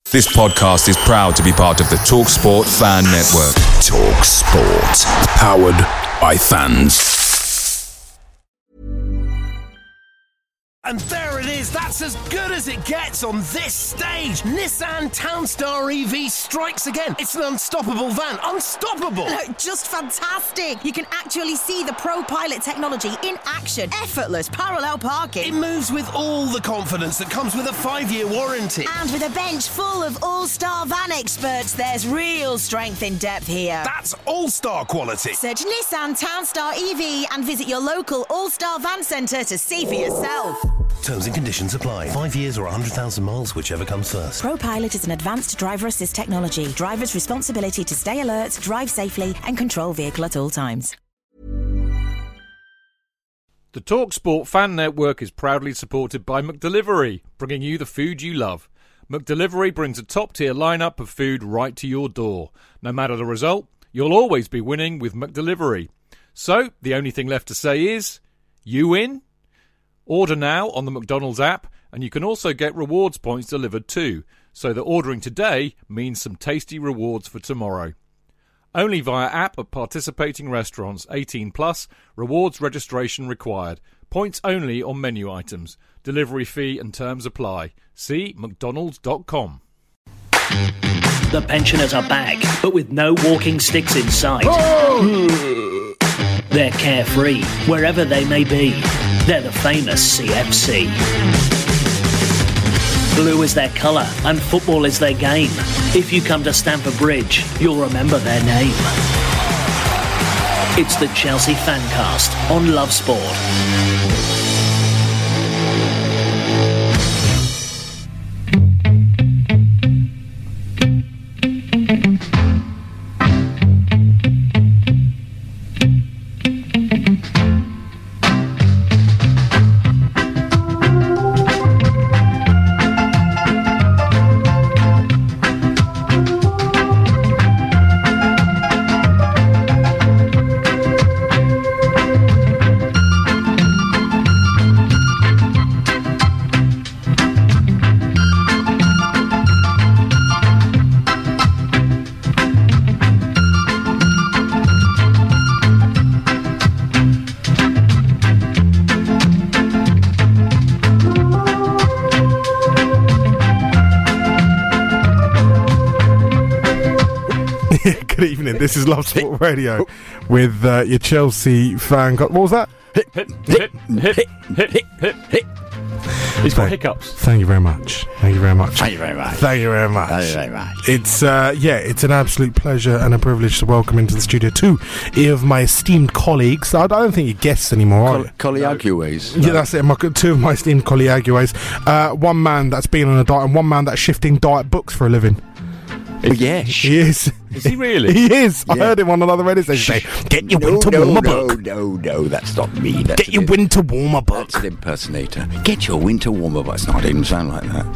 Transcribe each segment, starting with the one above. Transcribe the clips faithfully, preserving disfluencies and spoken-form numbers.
This podcast is proud to be part of the TalkSport Fan Network. TalkSport. Powered by fans. And there it is, that's as good as it gets on this stage. Nissan Townstar E V strikes again. It's an unstoppable van, unstoppable. Look, just fantastic. You can actually see the ProPilot technology in action. Effortless parallel parking. It moves with all the confidence that comes with a five-year warranty. And with a bench full of all-star van experts, there's real strength in depth here. That's all-star quality. Search Nissan Townstar E V and visit your local all-star van centre to see for yourself. Terms and conditions apply. Five years or one hundred thousand miles, whichever comes first. ProPilot is an advanced driver assist technology. Driver's responsibility to stay alert, drive safely and control vehicle at all times. The TalkSport Fan Network is proudly supported by McDelivery, bringing you the food you love. McDelivery brings a top-tier lineup of food right to your door. No matter the result, you'll always be winning with McDelivery. So, the only thing left to say is, you win? Order now on the McDonald's app, and you can also get rewards points delivered too, so that ordering today means some tasty rewards for tomorrow. Only via app at participating restaurants. eighteen plus, rewards registration required. Points only on menu items. Delivery fee and terms apply. See mcdonalds dot com. The pensioners are back, but with no walking sticks in sight. Oh! They're carefree, wherever they may be. They're the famous C F C. Blue is their colour and football is their game. If you come to Stamford Bridge, you'll remember their name. It's the Chelsea Fancast on Love Sport. Good evening, this is Love Sport Radio with uh, your Chelsea fan. What was that? Hip, hip, hip, hip, hip, hip, hip, hip. He's got hiccups. Thank you very much. Thank you very much. Thank you very much. Thank you very much. Thank you very much. It's, uh, yeah, it's an absolute pleasure and a privilege to welcome into the studio two of my esteemed colleagues. I don't think you're guests anymore, are you? Colleagues. Yeah, that's it. My, two of my esteemed colleagues. Uh, one man that's been on a diet and one man that's shifting diet books for a living. Oh, yes. He is. Is he really? He is. Yeah. I heard him on another radio station say, get your no, winter no, warmer no, book. No, no, no, that's not me. That's Get your an, winter warmer book. That's an impersonator. Get your winter warmer book. It's not even sound like that.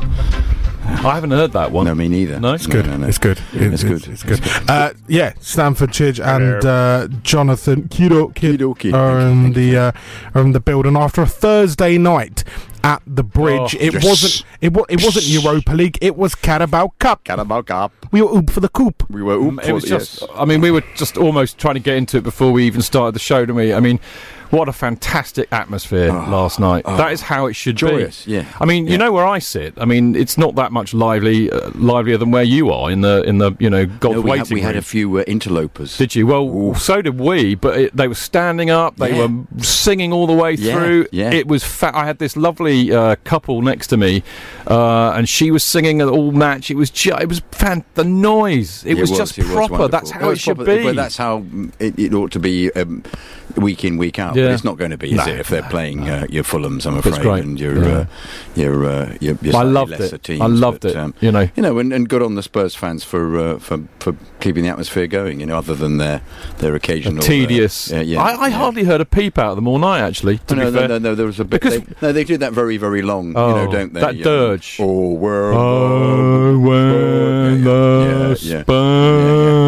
I haven't heard that one. No, me neither. No? It's good. No, no, no. It's good. It, It's, it's, good. It's good. Uh, yeah, Stanford Chidge and uh, Jonathan Kido Kid Kidoki. are in the uh, are in the building after a Thursday night at the Bridge. Oh, it yes. wasn't. It, wa- it wasn't Europa League. It was Carabao Cup. Carabao Cup. We were oop for the coop. We were oop It for was the- just, yes. I mean, we were just almost trying to get into it before we even started the show, didn't we? I mean, what a fantastic atmosphere Oh, last night. oh. That is how it should Joyous, be. yeah. I mean, you Yeah. know where I sit. I mean, it's not that much lively, uh, livelier than where you are in the in the you know golf No, we, waiting had, we room. had a few uh, interlopers. Did you? Well, Ooh. so did we. But it, they were standing up. They Yeah. were singing all the way Yeah, through. yeah. It was. Fa- I had this lovely uh, couple next to me, uh, and she was singing all match. It was. Ju- it was fan- the noise. It Yeah, was, just it was proper. wonderful. That's how No, it it's should proper, be. But that's how mm, it, it ought to be um, week in, week out. Yeah. But it's not going to be, is No, it? If they're no, playing no. uh, your Fulhams, I'm It's afraid, great. and your Yeah. uh, your, uh, your your I slightly loved lesser it. teams. I loved but, it. Um, you know. you know, and, and good on the Spurs fans for uh, for for keeping the atmosphere going. You know, other than their their occasional tedious. Uh, yeah, yeah, I, I yeah. hardly heard a peep out of them all night. Actually, to no, be no, fair. no, no, there was a bit. Because- They, no, they do that very, very long. Oh, you know, don't they? that Um, dirge. Oh, world. Oh, when yeah, the yeah, yeah, Spurs. yeah, That,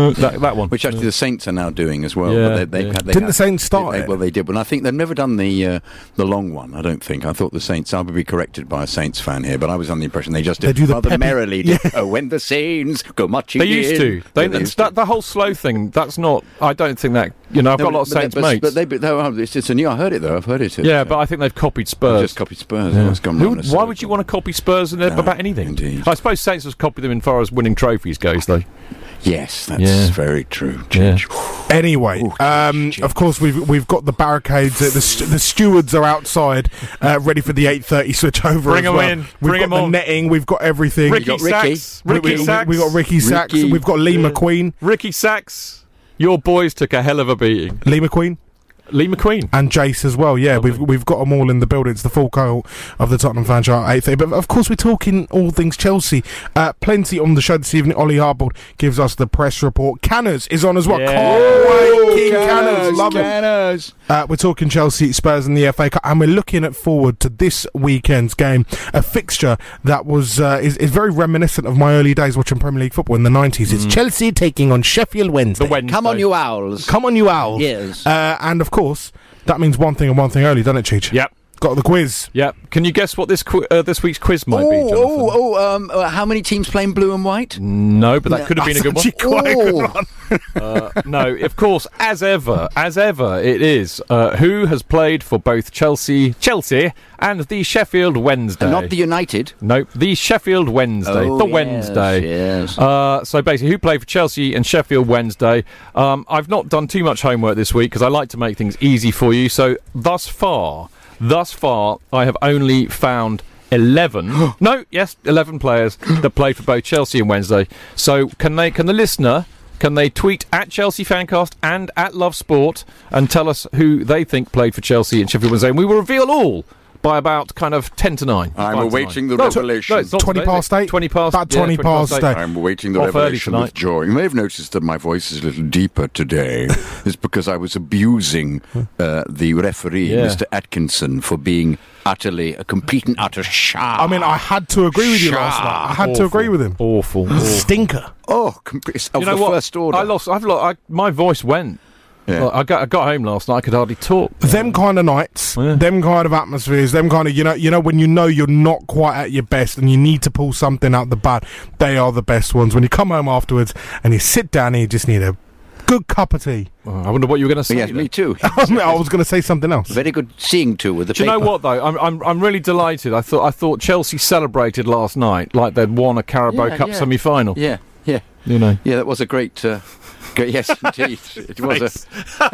that one. Which actually yeah. the Saints are now doing as well. Yeah, but they, they, yeah. they Didn't had, the Saints start they, it? Well, they did, but I think they've never done the uh, the long one. I don't think. I thought the Saints. I would be corrected by a Saints fan here, but I was under the impression they just did They do the rather peppy- merrily. Did, Yeah. oh, when the Saints go marching They used in. to. They, Yeah, they used that, to. the whole slow thing, that's not... I don't think that... You know, I've No, got a lot of but they- Saints but, mates. But they, but they, oh, it's, it's a new. I heard it though. I've heard it. yeah, uh, but I think they've copied I've Spurs. just copied Spurs. Yeah. Oh, it's gone Who- round a why circle. would you want to copy Spurs in there No, about anything? indeed. I suppose Saints has copied them in far as winning trophies goes, though. Yes, that's Yeah. very true. Yeah. Anyway, Ooh, um, gee. of course we've we've got the barricades. Uh, the, st- the stewards are outside, uh, ready for the eight thirty switch over. Bring as 'em well. in. We've Bring got 'em the on. netting. We've got everything. Ricky got Ricky. Sacks. We- Ricky we, we, Sacks. we got Ricky Sacks. Ricky. We've got Lee McQueen. Ricky Sacks. Your boys took a hell of a beating. Lee McQueen. Lee McQueen. And Jace as well, yeah. Lovely. We've we've got them all in the building. It's the full cohort of the Tottenham fan show at eight thirty. But of course, we're talking all things Chelsea. Uh, plenty on the show this evening. Ollie Hardboard gives us the press report. Canners is on as well. Yeah. Can't wait, King Canners, love it. Canners. Uh, we're talking Chelsea, Spurs and the F A Cup, and we're looking at forward to this weekend's game, a fixture that was uh, is, is very reminiscent of my early days watching Premier League football in the nineties. It's Chelsea taking on Sheffield Wednesday. The Wednesday. Come on, you owls. Come on, you owls. Yes. Uh, and of course, that means one thing and one thing only, doesn't it, Cheech? Yep. Got the quiz. Yep. Can you guess what this qu- uh, this week's quiz might be, Oh, Jonathan? oh, oh, um, uh, how many teams playing blue and white? No, but that No, could have been a good one. Actually, quite a good Oh. one. Uh, no, of course, as ever, as ever, it is. Uh, who has played for both Chelsea, Chelsea, and the Sheffield Wednesday? Not the United. No, the Sheffield Wednesday. Oh, the yes, Wednesday. yes. Uh, so basically, who played for Chelsea and Sheffield Wednesday? Um, I've not done too much homework this week because I like to make things easy for you. So thus far, thus far, I have only found eleven. no, yes, eleven players that played for both Chelsea and Wednesday. So can they? Can the listener? Can they tweet at Chelsea Fancast and at Love Sport and tell us who they think played for Chelsea and Sheffield Wednesday? And we will reveal all by about kind of ten to nine. I'm five to awaiting nine. the No, revelation. no, it's not twenty today, past is it? eight? twenty past About yeah, twenty past eight. I'm awaiting the Off early revelation tonight. with joy. You may have noticed that my voice is a little deeper today. It's because I was abusing uh, the referee, Yeah. Mister Atkinson, for being utterly, a complete and utter shah. I mean, I had to agree with you last Shah. night. I had to Awful. agree with him. Awful. awful. Stinker. oh, com- it's of You know the what? first order. I lost. I've lost. I, my voice went. Yeah. Well, I got. I got home last night. I could hardly talk. Them kind of nights, Yeah. them kind of atmospheres, them kind of you know, you know when you know you're not quite at your best and you need to pull something out the bad. They are the best ones. When you come home afterwards and you sit down and you just need a good cup of tea. Oh, I wonder what you were going to say. yes, then. me too. I, mean, I was going to say something else. Very good seeing to with the Do you know paper. what though? I'm, I'm I'm really delighted. I thought I thought Chelsea celebrated last night like they'd won a Carabao Yeah, Cup yeah. semi-final. Yeah, yeah, You know. yeah. That was a great. Uh, great yes, indeed, it was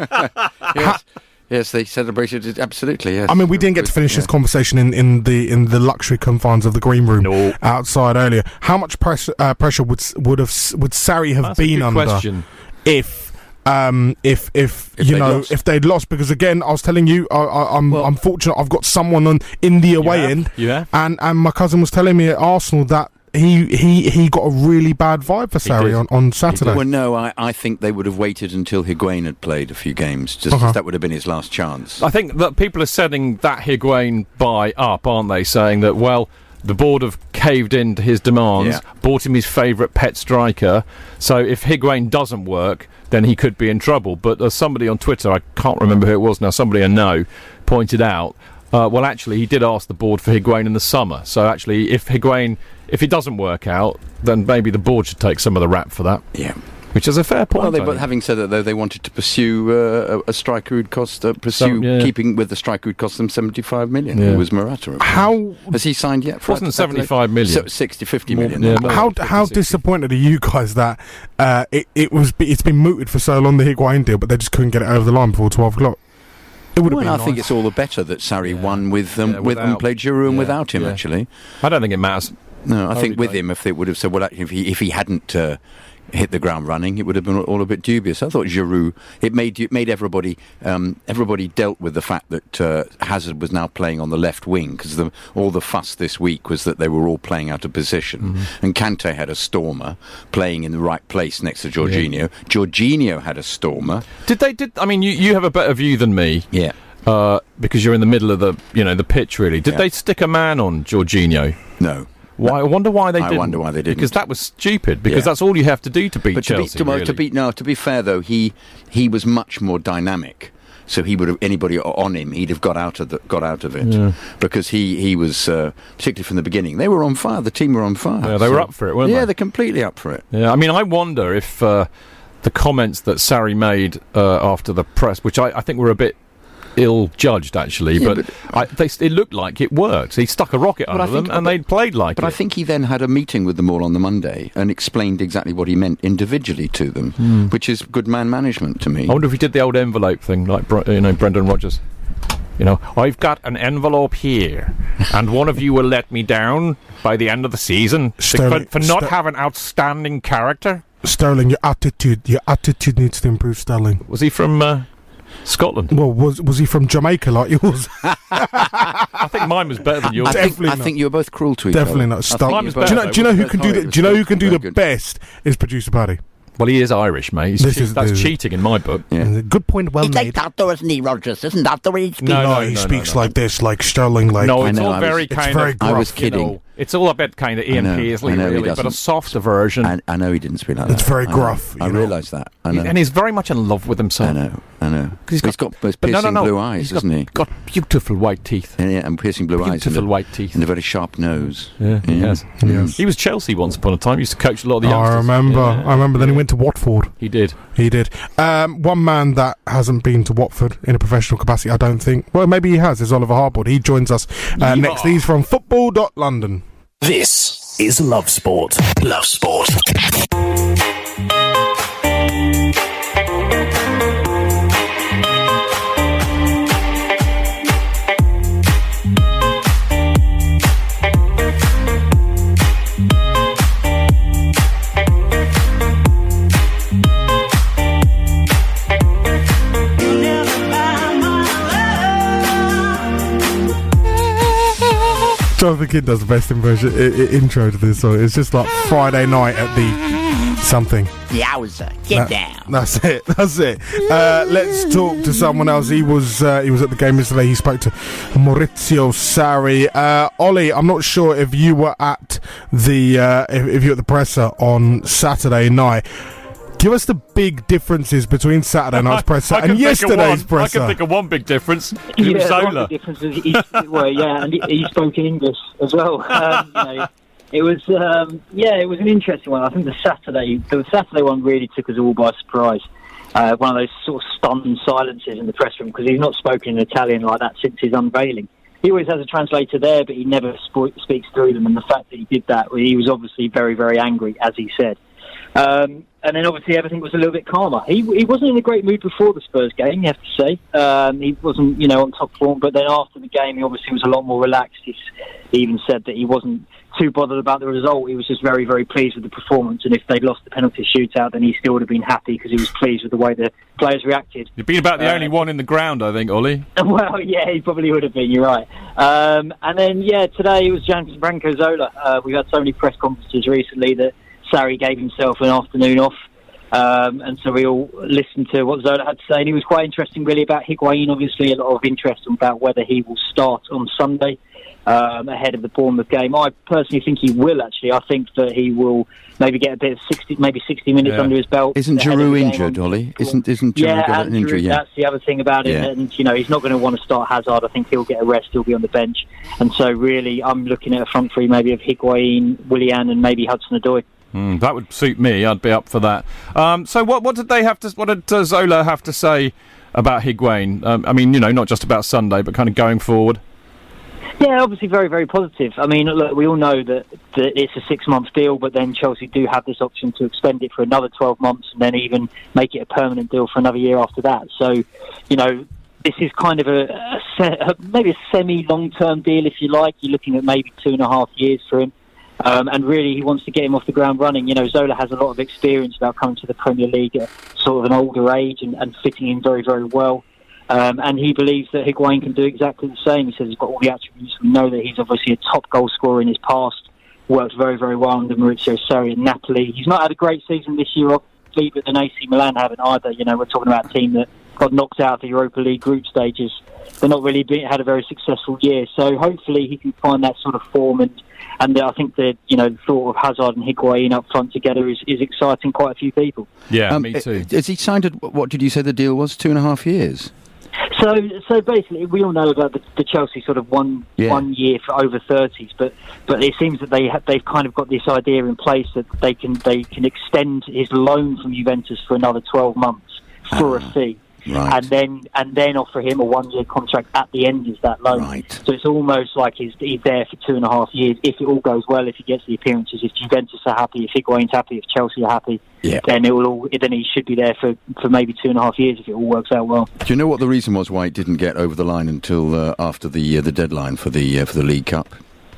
a. yes, yes, they celebrated it absolutely. Yes. I mean, we didn't get to finish this conversation in, in the in the luxury confines of the green room No. outside earlier. How much pressure uh, pressure would s- would have s- would Sarri have That's a been good under question. if um if if, If you they'd know lost. if they'd lost? Because again, I was telling you, I, I, I'm Well- I'm fortunate. I've got someone on in the away have? end, You have? and and my cousin was telling me at Arsenal that he he he got a really bad vibe for Sarri did. on, on Saturday. Well, no, I, I think they would have waited until Higuain had played a few games. Just Okay. that would have been his last chance. I think that people are setting that Higuain buy up, aren't they? Saying that, well, the board have caved in to his demands, Yeah. bought him his favourite pet striker. So if Higuain doesn't work, then he could be in trouble. But as somebody on Twitter, I can't remember who it was now, somebody I know, pointed out, uh, well, actually, he did ask the board for Higuain in the summer. So actually, if Higuain, if it doesn't work out, then maybe the board should take some of the rap for that. Yeah. Which is a fair point. Well, they, I but think. having said that, though, they wanted to pursue uh, a, a striker who'd cost uh, pursue Some- yeah. keeping with the striker who'd cost them seventy-five million. Yeah. Who was Murata? How has he signed yet? For Wasn't Atletico? seventy-five million. So sixty, fifty More- million. yeah, now. more. how fifty, how sixty. disappointed are you guys that uh, it it was it's been mooted for so long, the Higuain deal, but they just couldn't get it over the line before twelve o'clock? It would have Well, been I nice. think it's all the better that Sarri Yeah. won with um, Yeah, with and without- played Giroud and yeah, without him. yeah. Actually, I don't think it matters. no, I I think would with like- him, if they would have said, well, actually, if he if he hadn't. Uh, hit the ground running, it would have been all a bit dubious. I thought Giroud, it made it made everybody um, everybody dealt with the fact that uh, Hazard was now playing on the left wing, because all the fuss this week was that they were all playing out of position, Mm-hmm. and Kante had a stormer playing in the right place next to Jorginho. Jorginho had a stormer. Did they? Did I mean you? You have a better view than me. Yeah. Uh, because you're in the middle of the, you know, the pitch. Really, did Yeah. they stick a man on Jorginho? No. Why? I wonder why they I didn't. wonder why they didn't. Because that was stupid. Because Yeah. that's all you have to do to beat But to be, Chelsea. to, well, really. to be no, to be fair though, he he was much more dynamic. So he would have anybody on him, he'd have got out of the, got out of it Yeah. because he he was uh, particularly from the beginning. They were on fire. The team were on fire. Yeah, they were up for it, weren't yeah, they? they're completely up for it. Yeah, I mean, I wonder if uh, the comments that Sarri made uh, after the press, which I, I think were a bit ill-judged, actually, Yeah, but, but- I, they, it looked like it worked. He stuck a rocket But I under them, think- and but- they played like But it. I think he then had a meeting with them all on the Monday and explained exactly what he meant individually to them, Hmm. which is good man management to me. I wonder if he did the old envelope thing, like Br- you know Brendan Rodgers. You know, I've got an envelope here, and one of you will let me down by the end of the season for, Sterling- for not Ster- having outstanding character. Sterling, your attitude, your attitude needs to improve, Sterling. Was he from uh, Scotland? Well, was was he from Jamaica like yours? I think mine was better than yours. I think, Definitely I not. think you were both cruel to each Definitely other. not. I Stop. think Mine you was both- Do you know? better, Do you know who both can do the? horrid. Do you know who can do Very the good. best? Is producer Paddy. Well, he is Irish, mate. He's This che- is that's the- cheating in my book. Yeah. Good point. Well He's made. like that though, isn't he, Rogers? Isn't that the way he speaks? No, no, no, he no, speaks no, no. like this, like Sterling. Like No, I it's know, all I was- very it's kind very of. I was gruff, you kidding. know, it's all a bit kind of Ian I know, Paisley, I know he really, but a doesn't. softer version. I, I know he didn't speak like It's that. very I know. gruff, I you know. realise that. I know. and he's very much in love with himself. I know. I know. He's He's got- got those But no, piercing no, no. blue eyes, He's hasn't got, he? got beautiful white teeth. Yeah, yeah, and piercing blue eyes. Beautiful and a, white teeth. and a very sharp nose. Yeah, he has. Yes. He was Chelsea once upon a time. He used to coach a lot of the Oh, youngsters. I remember. Yeah. I remember. Then he went to Watford. He did. He did. Um, one man that hasn't been to Watford in a professional capacity, I don't think. Well, maybe he has. Is Oliver Hardboard. He joins us uh, next. He's from football dot london. This is Love Sport. Love Sport. Jonathan Kidd does the best impression, I- I- intro to this song. It's just like Friday night at the something. Yowza, get That- down. That's it. That's it. Uh, let's talk to someone else. He was uh, he was at the game yesterday. He spoke to Maurizio Sarri. Uh, Ollie, I'm not sure if you were at the uh, if, if you were at the presser on Saturday night. Give us the big differences between Saturday night's presser I can and think of yesterday's one. presser. I can think of one big difference. It Yeah, was the one Zola. big difference is he, well, yeah, and he, he spoke English as well. Um, you know, it was, um, yeah, it was an interesting one. I think the Saturday, the Saturday one really took us all by surprise. Uh, one of those sort of stunned silences in the press room because he's not spoken in Italian like that since his unveiling. He always has a translator there, but he never sp- speaks through them. And the fact that he did that, he was obviously very, very angry, as he said. Um, and then obviously everything was a little bit calmer. He he wasn't in a great mood before the Spurs game, you have to say. Um, he wasn't, you know, on top form. But then after the game, he obviously was a lot more relaxed. He's, he even said that he wasn't too bothered about the result. He was just very, very pleased with the performance. And if they'd lost the penalty shootout, then he still would have been happy because he was pleased with the way the players reacted. You've been about the Uh, only one in the ground, I think, Ollie. Well, yeah, he probably would have been. You're right. Um, and then, yeah, today it was Gianfranco Zola. Uh, we've had so many press conferences recently that Sarri gave himself an afternoon off, um, and so we all listened to what Zola had to say. And he was quite interesting, really, about Higuain. Obviously, a lot of interest about whether he will start on Sunday um, ahead of the Bournemouth game. I personally think he will. Actually, I think that he will maybe get a bit of sixty, maybe sixty minutes Yeah. under his belt. Isn't ahead of Giroud the game injured, on- Ollie? Isn't isn't Giroud yeah, got an and injury? Giroud, Yeah. that's the other thing about it. Yeah. And, you know, he's not going to want to start Hazard. I think he'll get a rest. He'll be on the bench. And so, really, I'm looking at a front three maybe of Higuain, Willian, and maybe Hudson-Odoi. Mm, that would suit me. I'd be up for that. Um, so, what what did they have to? What did uh, Zola have to say about Higuain? Um, I mean, you know, not just about Sunday, but kind of going forward. Yeah, obviously very, very positive. I mean, look, we all know that, that it's a six-month deal, but then Chelsea do have this option to extend it for another twelve months and then even make it a permanent deal for another year after that. So, you know, this is kind of a, a, se- a maybe a semi-long-term deal, if you like. You're looking at maybe two and a half years for him. Um, and really, he wants to get him off the ground running. You know, Zola has a lot of experience about coming to the Premier League at sort of an older age and, and fitting in very, very well. Um, and he believes that Higuain can do exactly the same. He says he's got all the attributes. We know that he's obviously a top goal scorer in his past. Worked very, very well under Maurizio Sarri at Napoli. He's not had a great season this year, obviously, but then A C Milan haven't either. You know, we're talking about a team that got knocked out of the Europa League group stages. They're not really been, had a very successful year. So hopefully he can find that sort of form and and I think the you know the thought of Hazard and Higuain up front together is, is exciting quite a few people. Yeah, Um, me too. Has he signed? A, what did you say the deal was? Two and a half years. So, so basically, we all know about the, the Chelsea sort of one Yeah. one year for over thirties, but but it seems that they have, they've kind of got this idea in place that they can they can extend his loan from Juventus for another twelve months for a fee. Right. And then and then offer him a one-year contract at the end of that loan. Right. So it's almost like he's, he's there for two and a half years. If it all goes well, if he gets the appearances, if Juventus are happy, if Higuain's happy, if Chelsea are happy, Yeah. then it will all, then he should be there for, for maybe two and a half years if it all works out well. Do you know what the reason was why it didn't get over the line until uh, after the uh, the deadline for the uh, for the League Cup?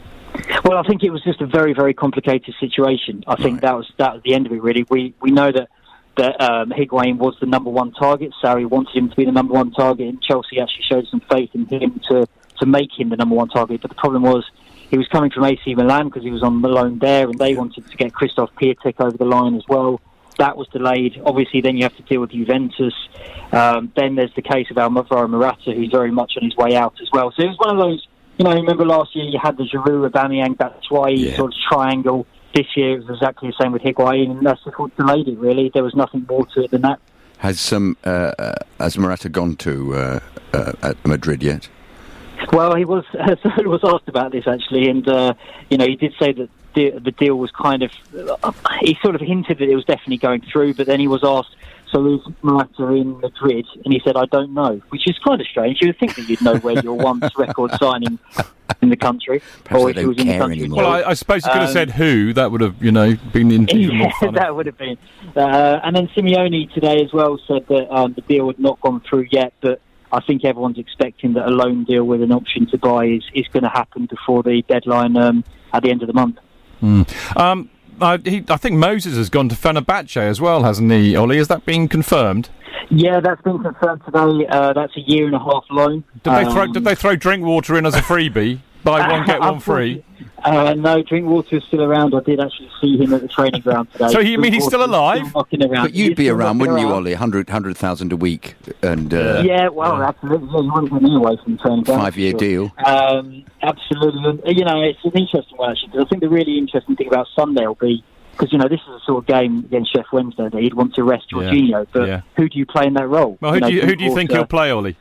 Well, I think it was just a very, very complicated situation. I think Right. that was that was the end of it. Really, we we know that that um, Higuain was the number one target. Sarri wanted him to be the number one target, and Chelsea actually showed some faith in him to to make him the number one target. But the problem was he was coming from A C Milan because he was on loan there, and they wanted to get Christoph Piatek over the line as well. That was delayed. Obviously, then you have to deal with Juventus. Um, then there's the case of Alvaro Morata, who's very much on his way out as well. So it was one of those. You know, remember last year you had the Giroud, Aubameyang, Batshuayi Yeah. sort of triangle. This year it was exactly the same with Higuain, and that's what delayed it, really. There was nothing more to it than that. Has some uh, uh, has Morata gone to uh, uh, at Madrid yet? Well, he was uh, was asked about this, actually, and, uh, you know, he did say that the, the deal was kind of... Uh, he sort of hinted that it was definitely going through, but then he was asked, so is Morata in Madrid? And he said, I don't know, which is kind of strange. You would think that you'd know where your once record signing in the country. Perhaps or they if he don't was in the care country. anymore. Well, I, I suppose you could have Um, said who. That would have, you know, been in- even more Yeah, funny. that would have been. Uh, and then Simeone today as well said that um, the deal had not gone through yet, but I think everyone's expecting that a loan deal with an option to buy is, is going to happen before the deadline um, at the end of the month. Mm. Um, I, he, I think Moses has gone to Fenerbahce as well, hasn't he, Ollie? Has that been confirmed? Yeah, that's been confirmed today. Uh, that's a year and a half loan. Did they Um, throw? Did they throw drink water in as a freebie? Buy one get one free. Uh, no, Drinkwater is still around. I did actually see him at the training ground today. So you mean he's still Drinkwater's alive? still knocking around. But you'd He's be still around, knocking wouldn't you, around. Ollie? one hundred, one hundred thousand a week and uh, Yeah, well, absolutely. Yeah, you wouldn't be away from the training ground. five-year for deal. Um, absolutely. And, uh, you know, it's an interesting one, actually, because I think the really interesting thing about Sunday will be, because, you know, this is a sort of game against Sheff Wednesday that he'd want to rest Yeah. Jorginho, but Yeah. who do you play in that role? Well, who know, do you, who do you think Drinkwater- he'll play, Ollie?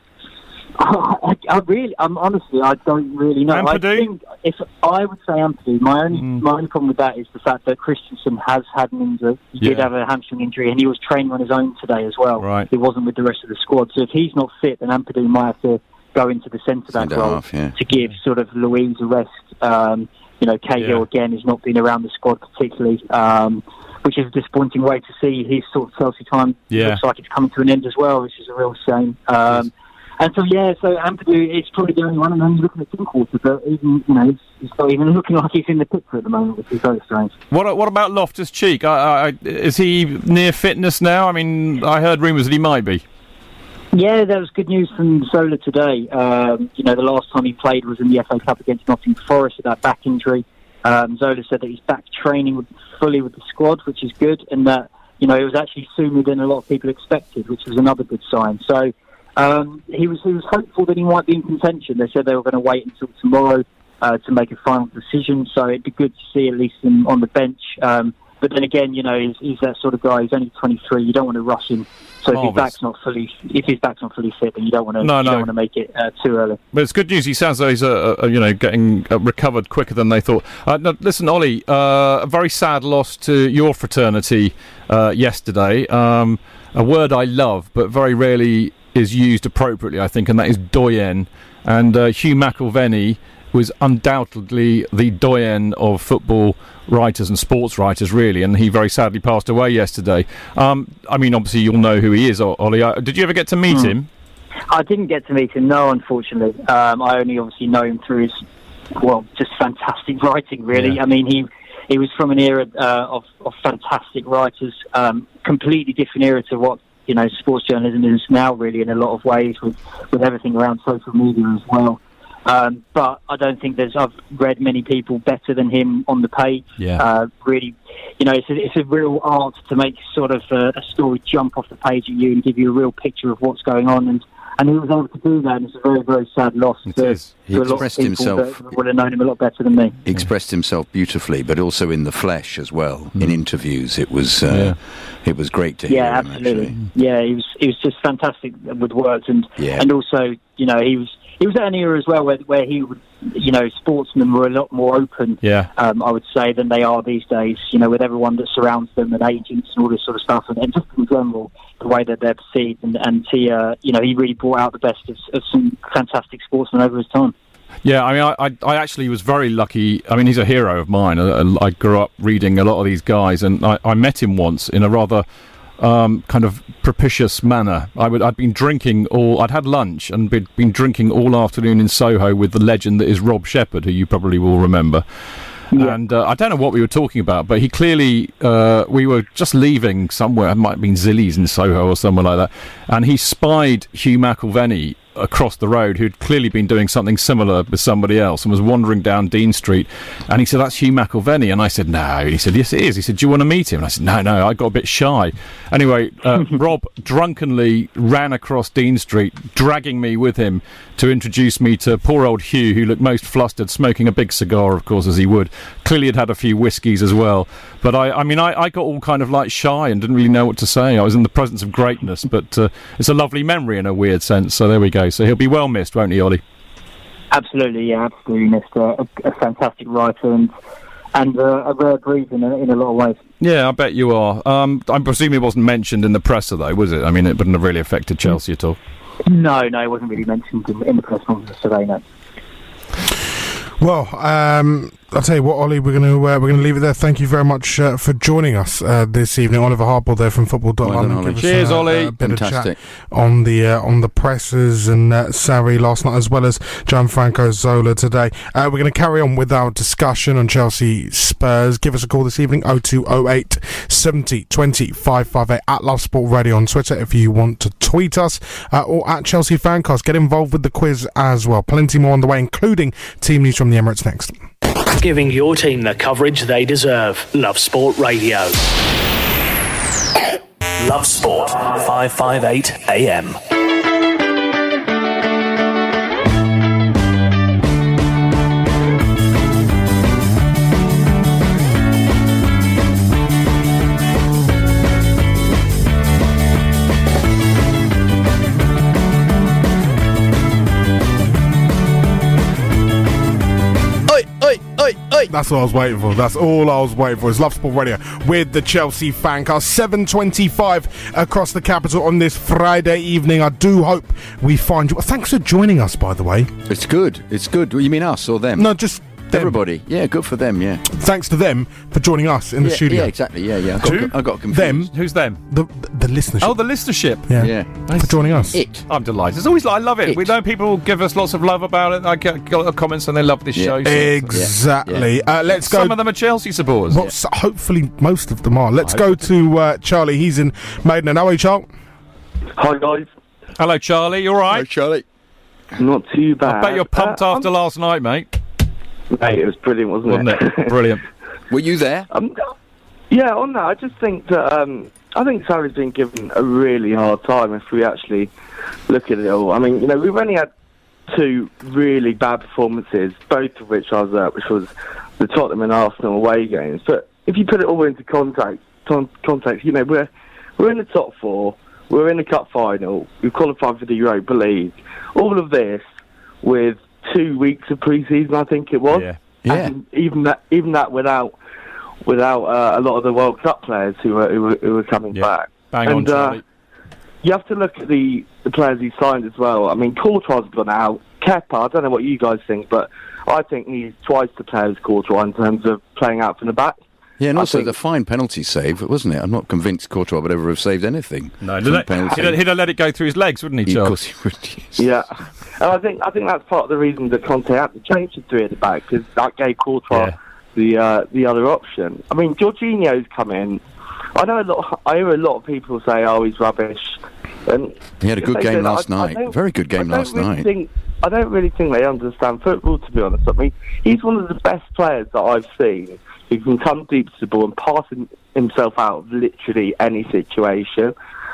I, I really, I'm honestly, I don't really know. Ampadu? I think if I would say Ampadu, my only Mm. my only problem with that is the fact that Christensen has had an injury. He did Yeah. have a hamstring injury, and he was training on his own today as well. Right. He wasn't with the rest of the squad. So if he's not fit, then Ampadu might have to go into the centre back Centre role half, yeah. to give sort of Louise a rest. Um, you know, Cahill Yeah. again has not been around the squad particularly. Um, which is a disappointing way to see his sort of Chelsea time. Yeah. Looks like it's coming to an end as well, which is a real shame. Um, and so, yeah, so Ampadu is probably the only one, and then you're looking at Drinkwater, but even, you know, he's, he's not even looking like he's in the picture at the moment, which is very strange. What What about Loftus-Cheek? I, I, is he near fitness now? I mean, I heard rumours that he might be. Yeah, that was good news from Zola today. Um, you know, the last time he played was in the F A Cup against Nottingham Forest with that back injury. Um, Zola said that he's back training with, fully with the squad, which is good, and that, you know, it was actually sooner than a lot of people expected, which was another good sign. So um, he was he was hopeful that he might be in contention. They said they were going to wait until tomorrow uh, to make a final decision, so it'd be good to see at least him on the bench. Um, but then again, you know, he's, he's that sort of guy. He's only twenty-three. You don't want to rush him. So if his Marvellous. back's not fully, if his back's not fully fit, then you don't want to. No, you no. don't want to make it uh, too early. But it's good news. He sounds like he's, uh, uh, you know, getting uh, recovered quicker than they thought. Uh, no, listen, Ollie, uh, a very sad loss to your fraternity uh, yesterday. Um, a word I love, but very rarely is used appropriately, I think, and that is doyen. And uh, Hugh McIlvenney was undoubtedly the doyen of football writers and sports writers, really, and he very sadly passed away yesterday. Um, I mean, obviously, you'll know who he is, Ollie. Uh, did you ever get to meet Hmm. him? I didn't get to meet him, no, unfortunately. Um, I only obviously know him through his, well, just fantastic writing, really. Yeah. I mean, he he was from an era uh, of, of fantastic writers, um, completely different era to what, you know, sports journalism is now, really, in a lot of ways, with, with everything around social media as well. Um, but I don't think there's, I've read many people better than him on the page. Yeah. Uh, really, you know, it's a, it's a real art to make sort of a, a story jump off the page at you and give you a real picture of what's going on. And and he was able to do that, and it's a very, very sad loss It to, is. He to a lot of expressed people himself- that would have known him a lot better than me. He expressed himself beautifully, but also in the flesh as well. In interviews, it was uh, it was great to hear Yeah, him. absolutely. Actually. Yeah, he was he was just fantastic with words, and Yeah. and also, you know, he was he was at an era as well where where he would, you know, sportsmen were a lot more open. Yeah. Um, I would say than they are these days. You know, with everyone that surrounds them and agents and all this sort of stuff, and, and just in general the way that they're perceived. And, and he, uh, you know, he really brought out the best of, of some fantastic sportsmen over his time. Yeah, I mean, I, I, I actually was very lucky. I mean, he's a hero of mine. I, I grew up reading a lot of these guys, and I, I met him once in a rather um, kind of propitious manner. I would, I'd been drinking all... I'd had lunch and been, been drinking all afternoon in Soho with the legend that is Rob Shepherd, who you probably will remember. Yeah. And uh, I don't know what we were talking about, but he clearly... Uh, we were just leaving somewhere. It might have been Zilly's in Soho or somewhere like that. And he spied Hugh McIlvenney across the road, who'd clearly been doing something similar with somebody else and was wandering down Dean Street, and he said, "That's Hugh McIlvenney," and I said, "No," and he said, "Yes, it is." He said, "Do you want to meet him?" And I said, "No, no, I got a bit shy." Anyway, uh, Rob drunkenly ran across Dean Street, dragging me with him to introduce me to poor old Hugh, who looked most flustered, smoking a big cigar, of course, as he would. Clearly had had a few whiskies as well. But I, I mean, I, I got all kind of like shy and didn't really know what to say. I was in the presence of greatness, but uh, it's a lovely memory in a weird sense, so there we go. So he'll be well missed, won't he, Ollie? Absolutely, yeah, absolutely missed. Uh, a, a fantastic writer and and uh, a rare breed in a, in a lot of ways. Yeah, I bet you are. Um, I presume it wasn't mentioned in the presser, though, was it? I mean, it wouldn't have really affected Chelsea at all. No, no, it wasn't really mentioned in, in the press conference today, no. Well, um, I'll tell you what, Ollie, we're going to uh, we're going to leave it there. Thank you very much uh, for joining us uh, this evening. Oliver Harpole there from Football dot Well done, London. Ollie. Cheers, uh, Ollie. A bit Fantastic. of chat on the uh, on the pressers and uh, Sarri last night, as well as Gianfranco Zola today. Uh, we're going to carry on with our discussion on Chelsea Spurs. Give us a call this evening, oh two oh eight seventy twenty five five eight at Love Sport Radio on Twitter if you want to tweet us, uh, or at Chelsea Fancast. Get involved with the quiz as well. Plenty more on the way, including team news from the Emirates next. Giving your team the coverage they deserve. Love Sport Radio. Love Sport, five fifty-eight A M. That's what I was waiting for. That's all I was waiting for. It's Love Sport Radio with the Chelsea Fancast. seven twenty-five across the capital on this Friday evening. I do hope we find you. Thanks for joining us, by the way. It's good. It's good. You mean us or them? No, just them. Everybody. Yeah, good for them, yeah. Thanks to them for joining us in the yeah, studio. Yeah, exactly. Yeah, yeah. I got, Who? I got confused. Them. Who's them? The, the, the listenership. Oh, the listenership. Yeah. Yeah. For joining us. It. I'm delighted. It's always like, I love it. It. We know people give us lots of love about it. I get got comments and they love this Yeah. show. So- Exactly. Yeah. Uh, let's go. Some of them are Chelsea supporters. Well, so hopefully most of them are. Let's I go hope to uh, Charlie. He's in Maidenhead. How are you, Charlie? Hi guys, Hello, Charlie. You all Hi, right? Charlie. not too bad. I bet you're pumped Uh, after last night, mate. Mate, it was brilliant, wasn't, Wasn't it? Brilliant. Were you there? um, yeah, on that, I just think that um, I think Sarri's been given a really hard time if we actually look at it all. I mean, you know, we've only had two really bad performances, both of which I was at, which was the Tottenham and Arsenal away games. But if you put it all into context, con- context, you know, we're we're in the top four, we're in the cup final, we've qualified for the Europa League. All of this with two weeks of pre-season, I think it was. Yeah. Yeah. And even that, even that without without uh, a lot of the World Cup players who were who were, who were coming Yeah. back. Bang and, on, Charlie. Uh, you have to look at the, the players he signed as well. I mean, Courtois has gone out. Kepa, I don't know what you guys think, but I think he's twice the player as Courtois in terms of playing out from the back. Yeah, and I also think- the fine penalty save, wasn't it? I'm not convinced Courtois would ever have saved anything. No, from he'd have, penalty. he'd, have, he'd have let it go through his legs, wouldn't he, Of Charlie? course he would. Yes. Yeah, and I think I think that's part of the reason that Conte had to change the three at the back, because that gave Courtois Yeah. the uh, the other option. I mean, Jorginho's come in. I know a lot. I hear a lot of people say, "Oh, he's rubbish." And He had a good they game said, last I- I night. don't- Very good game I don't last really night. Think, I don't really think they understand football, to be honest. I mean, he's one of the best players that I've seen who can come deep to the ball and pass him, himself out of literally any situation.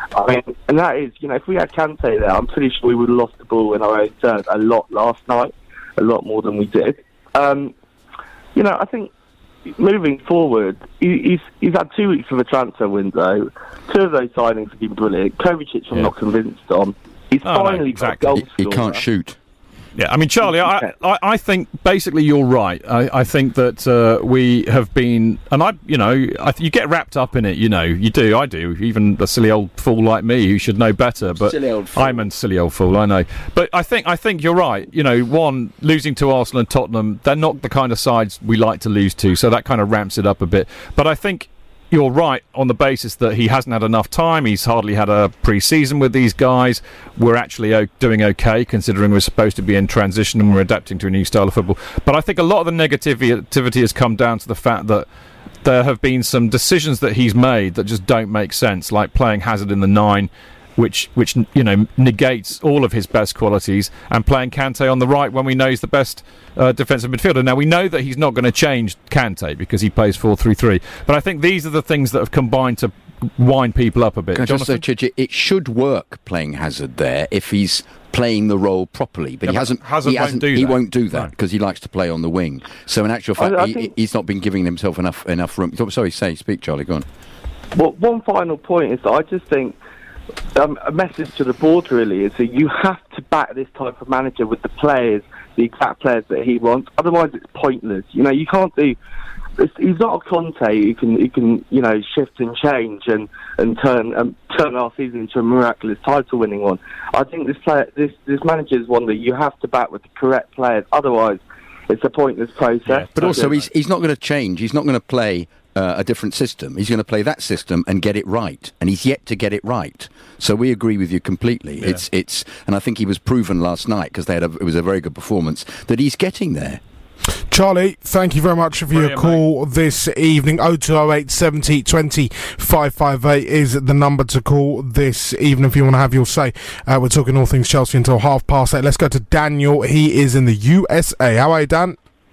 I mean, and that is, you know, if we had Kante there, I'm pretty sure we would have lost the ball in our own turn a lot last night, a lot more than we did. Um, you know, I think moving forward, he, he's he's had two weeks of a transfer window. Two of those signings have been brilliant. Kovacic, I'm Yeah. not convinced on. He's Oh, no, finally exactly. got a goal He scorer. can't shoot. Yeah, I mean, Charlie, I, I, I think basically you're right. I, I think that uh, we have been, and I, you know, I, you get wrapped up in it. You know, you do. I do. Even a silly old fool like me who should know better. But Silly old fool. I'm a silly old fool. I know. But I think I think you're right. You know, one, losing to Arsenal and Tottenham, they're not the kind of sides we like to lose to. So that kind of ramps it up a bit. But I think you're right on the basis that he hasn't had enough time. He's hardly had a pre-season with these guys. We're actually o- doing okay, considering we're supposed to be in transition and we're adapting to a new style of football. But I think a lot of the negativity has come down to the fact that there have been some decisions that he's made that just don't make sense, like playing Hazard in the nine, which, which you know, negates all of his best qualities, and playing Kante on the right when we know he's the best uh, defensive midfielder. Now, we know that he's not going to change Kante because he plays four three three, but I think these are the things that have combined to wind people up a bit. Can I just say, Jonathan? Chidge, it should work playing Hazard there if he's playing the role properly, but Yeah, he but hasn't. Hazard he won't hasn't. do he that. won't do that No. because he likes to play on the wing. So, in actual fact, I- I he, think- he's not been giving himself enough enough room. Sorry, say, speak, Charlie. Go on. Well, one final point is that I just think um, a message to the board really is that you have to back this type of manager with the players, the exact players that he wants. Otherwise, it's pointless. You know, you can't do. It's, he's not a Conte who can, who can, you know, shift and change and and turn um, turn our season into a miraculous title-winning one. I think this player, this this manager is one that you have to back with the correct players. Otherwise, it's a pointless process. Yeah, But also, he's he's not going to change. He's not going to play uh, a different system. He's going to play that system and get it right. And he's yet to get it right. So we agree with you completely. Yeah. It's it's, and I think he was proven last night because they had a, it was a very good performance that he's getting there. Charlie, thank you very much for Brilliant, your call this evening. oh two oh eight seventy twenty five five eight is the number to call this evening if you want to have your say. Uh, we're talking all things Chelsea until half past eight. Let's go to Daniel. He is in the U S A. How are you, Dan?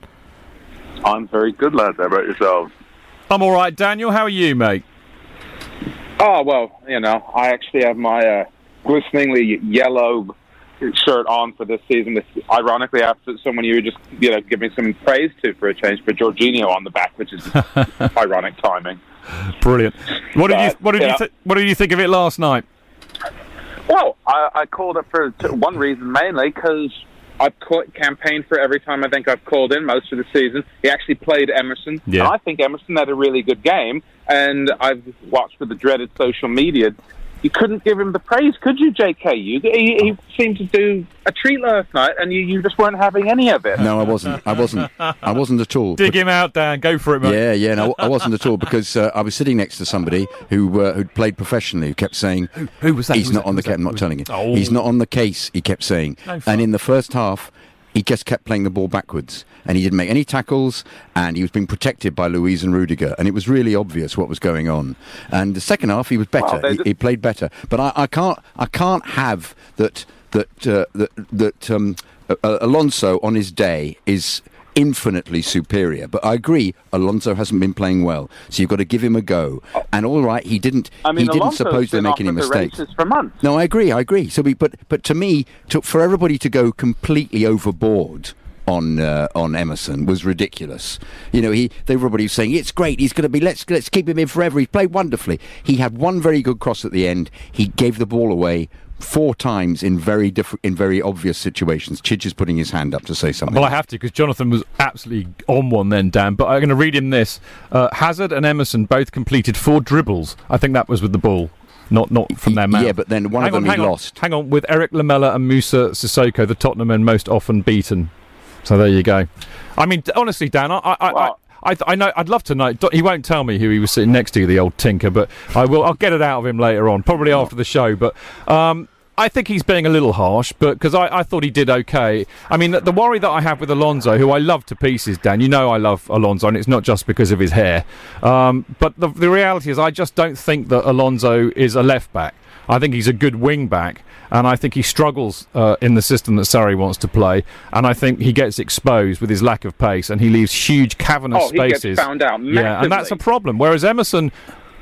I'm very good, lads. How about yourselves? I'm all right, Daniel. How are you, mate? Oh, well, you know, I actually have my uh, glisteningly yellow shirt on for this season. This, ironically, after someone you were just, you know, giving some praise to for a change, for Jorginho on the back, which is ironic timing. Brilliant. What did you But, What did you you know- th- What did you think of it last night? Well, I, I called it for t- one reason mainly, because I've co- campaigned for every time I think I've called in most of the season. He actually played Emerson. Yeah. And I think Emerson had a really good game, and I've watched with the dreaded social media. You couldn't give him the praise, could you, J K? You, he, he seemed to do a treat last night, and you, you just weren't having any of it. No, I wasn't. I wasn't. I wasn't at all. Dig him out, Dan. Go for it, mate. Yeah, yeah, no, I wasn't at all because uh, I was sitting next to somebody who uh, who'd played professionally who kept saying, Who, who was that? he's Who was not that? on Who the was case. I'm that? not Who telling you. was that? Oh. He's not on the case, he kept saying. No fun. And in the first half, he just kept playing the ball backwards. And he didn't make any tackles, and he was being protected by Luiz and Rudiger. And it was really obvious what was going on. And the second half, he was better. Well, he, he played better. But I, I can't I can't have that, that, uh, that, that um, uh, Alonso on his day is infinitely superior. But I agree, Alonso hasn't been playing well, so you've got to give him a go. And all right, he didn't. I mean, he didn't Alonso's supposedly been make off any of the mistakes. races for months. No, I agree. I agree. So, we, but but to me, to, for everybody to go completely overboard on uh, on Emerson was ridiculous. You know, he everybody was saying it's great. He's going to be. Let's let's keep him in forever. He's played wonderfully. He had one very good cross at the end. He gave the ball away four times in very different, in very obvious situations. Chidge is putting his hand up to say something. Well, I have to, because Jonathan was absolutely on one then, Dan. But I'm going to read him this. Uh, Hazard and Emerson both completed four dribbles. I think that was with the ball, not not from their mouth. Yeah, but then one hang of them on, he hang on, lost. Hang on, with Eric Lamela and Musa Sissoko, the Tottenham men most often beaten. So there you go. I mean, honestly, Dan, I... I, Wow. I I, I know. I'd love to know. He won't tell me who he was sitting next to, the old tinker. But I will. I'll get it out of him later on, probably after the show. But um, I think he's being a little harsh. But because I, I thought he did okay. I mean, the, the worry that I have with Alonso, who I love to pieces, Dan. You know, I love Alonso, and it's not just because of his hair. Um, but the, the reality is, I just don't think that Alonso is a left back. I think he's a good wing back, and I think he struggles uh, in the system that Sarri wants to play, and I think he gets exposed with his lack of pace, and he leaves huge cavernous Oh, he gets spaces. found out Yeah, and that's a massively. problem. Whereas Emerson,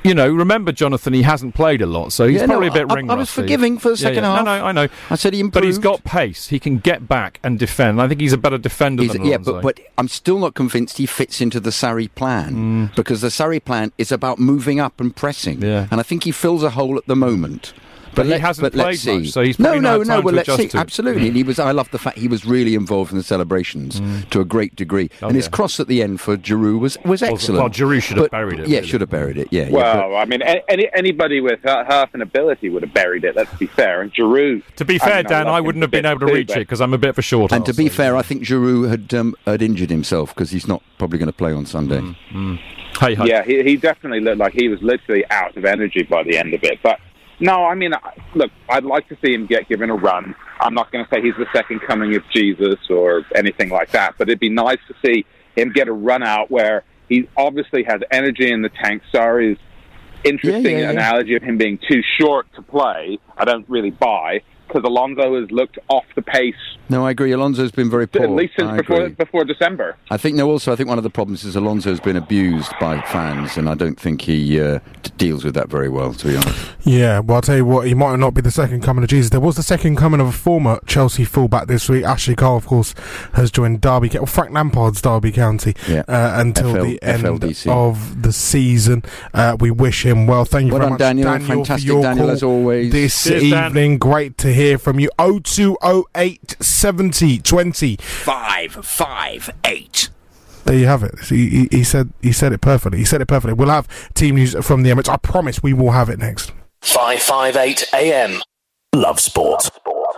you know, remember, Jonathan, he hasn't played a lot, so he's Yeah, probably no, a bit I- ring I was rusty. forgiving for the Yeah, second yeah. half. No, no, I know. I said he But he's improved. got pace. He can get back and defend. I think he's a better defender He's- than yeah, Alonso. but, but I'm still not convinced he fits into the Sarri plan Mm. because the Sarri plan is about moving up and pressing, Yeah. and I think he fills a hole at the moment. But he let- hasn't but let's played much, see. so he's no, probably no, not had no. time Well, to let's adjust see. to it. Absolutely, and he was. I love the fact he was really involved in the celebrations to a great degree, Oh, and his yeah. cross at the end for Giroud was was excellent. well, Giroud should have But- buried it, Yeah, really. should have buried it. Yeah. yeah, Well, I mean, a- any, anybody with uh, half an ability would have buried it. Let's be fair. And Giroud. To be I fair, mean, Dan, love I him wouldn't have been to able to bits reach too, it because I'm a bit of a short And to arse, be so- fair, I think Giroud had um, had injured himself because he's not probably going to play on Sunday. Mm. Hey, hey. Yeah, he, he definitely looked like he was literally out of energy by the end of it. But no, I mean, I- look, I'd like to see him get given a run. I'm not going to say he's the second coming of Jesus or anything like that, but it'd be nice to see him get a run out where he obviously has energy in the tank. Sarri's interesting Yeah, yeah, yeah. analogy of him being too short to play, I don't really buy, because Alonso has looked off the pace No, I agree. Alonso's been very poor. at least since I before agree. before December. I think no. Also, I think one of the problems is Alonso's been abused by fans, and I don't think he uh, d- deals with that very well. To be honest, Yeah, well, I'll tell you what, he might not be the second coming of Jesus. There was the second coming of a former Chelsea fullback this week. Ashley Cole, of course, has joined Derby, well, Frank Lampard's Derby County Yeah. uh, until F L the end F L D C. of the season. Uh, we wish him well. Thank you Well very done, much, Daniel. Daniel, Fantastic, for your Daniel, call as always. this Cheers, Dan. evening. Great to hear from you. oh two oh eight seventy twenty. Five, five, eight. There you have it. He, he, he said he said it perfectly. He said it perfectly. We'll have team news from the Emirates. I promise we will have it next. five five eight A M. Love Sport.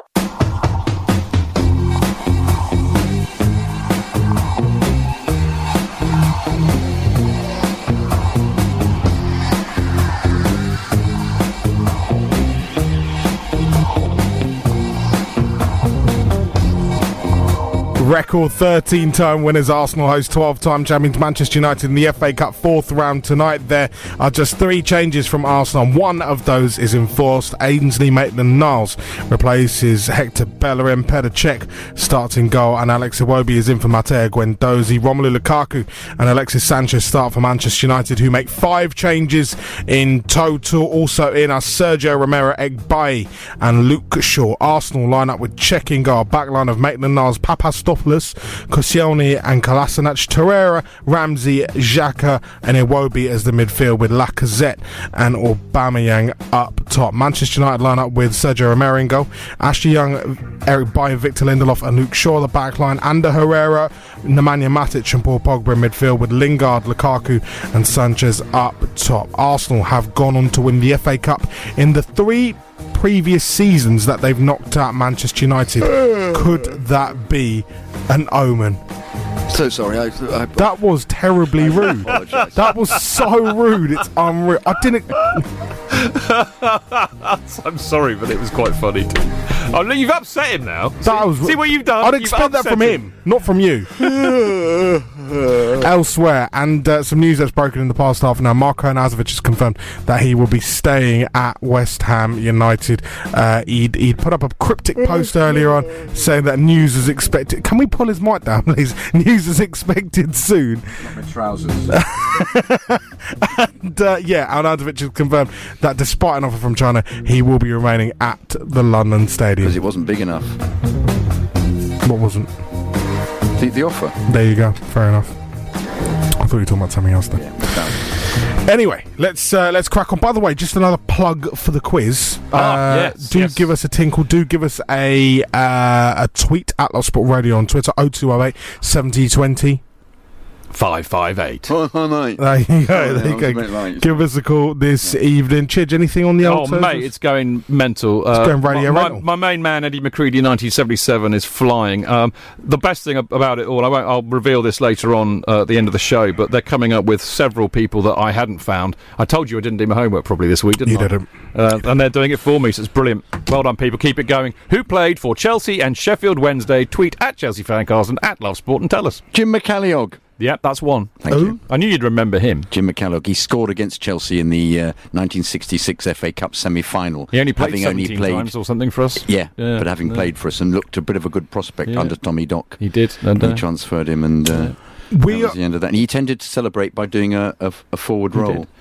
Record thirteen-time winners Arsenal host twelve-time champions Manchester United in the F A Cup fourth round tonight. There are just three changes from Arsenal. One of those is enforced. Ainsley Maitland-Niles replaces Hector Bellerin. Petr Cech starts in goal, and Alex Iwobi is in for Matteo Guendouzi. Romelu Lukaku and Alexis Sanchez start for Manchester United, who make five changes in total. Also in are Sergio Romero, Egbayi and Luke Shaw. Arsenal line up with Cech in goal. Backline of Maitland-Niles, Papastopoulos, Koscielny and Kolasinac, Torreira, Ramsey, Xhaka and Iwobi as the midfield, with Lacazette and Aubameyang up top. Manchester United line up with Sergio Romero in goal, Ashley Young, Eric Bailly, Victor Lindelof and Luke Shaw the backline, Ander Herrera, Nemanja Matic and Paul Pogba in midfield, with Lingard, Lukaku and Sanchez up top. Arsenal have gone on to win the F A Cup in the three previous seasons that they've knocked out Manchester United. Could that be an omen? so sorry. I, I, That was terribly rude. apologise. That was so rude. It's unreal. I didn't. I'm sorry, but it was quite funny. Oh, look, you've upset him now. That was. See what you've done? I'd You've expect that upset from him, not from you. Elsewhere, and uh, some news that's broken in the past half an hour. Marko Arnautovic has confirmed that he will be staying at West Ham United. Uh, he'd, he'd put up a cryptic post earlier on saying that news is expected. Can we pull his mic down, please? News is expected soon. my trousers. And uh, yeah, Arnautovic has confirmed that despite an offer from China, he will be remaining at the London Stadium. Because it wasn't big enough. What wasn't? The, the offer. There you go. Fair enough. I thought you were talking about something else then. Yeah, Anyway, let's uh, let's crack on. By the way, just another plug for the quiz. Ah, uh, yes, do yes. give us a tinkle. Do give us a uh, a tweet at Love Sport Radio on Twitter. oh two oh eight seventy twenty. Five five eight. Oh, oh, mate. There you go. Oh, there you I go. was a bit late. Give us a call this evening. Chidge, anything on the Oh, old mate, socials? it's going mental. Uh, It's going radio my, rental. my, my main man, Eddie McCready, nineteen seventy-seven, is flying. Um, the best thing ab- about it all, I won't, I'll reveal this later on uh, at the end of the show, but they're coming up with several people that I hadn't found. I told you I didn't do my homework probably this week, didn't You I? didn't. Uh, and they're doing it for me, so it's brilliant. Well done, people. Keep it going. Who played for Chelsea and Sheffield Wednesday? Tweet at Chelsea Fancast and at Love Sport and tell us. Jim McCalliog. Yep, that's one. Thank you. I knew you'd remember him. Jim McCalliog. He scored against Chelsea in the uh, nineteen sixty-six F A Cup semi-final. He only played having seventeen only played, times or something for us. Yeah, Yeah, but having yeah. played for us and looked a bit of a good prospect Yeah. under Tommy Dock. He did. And, He uh, transferred him, and uh, We that was the end of that. And he tended to celebrate by doing a, a, a forward He roll. did.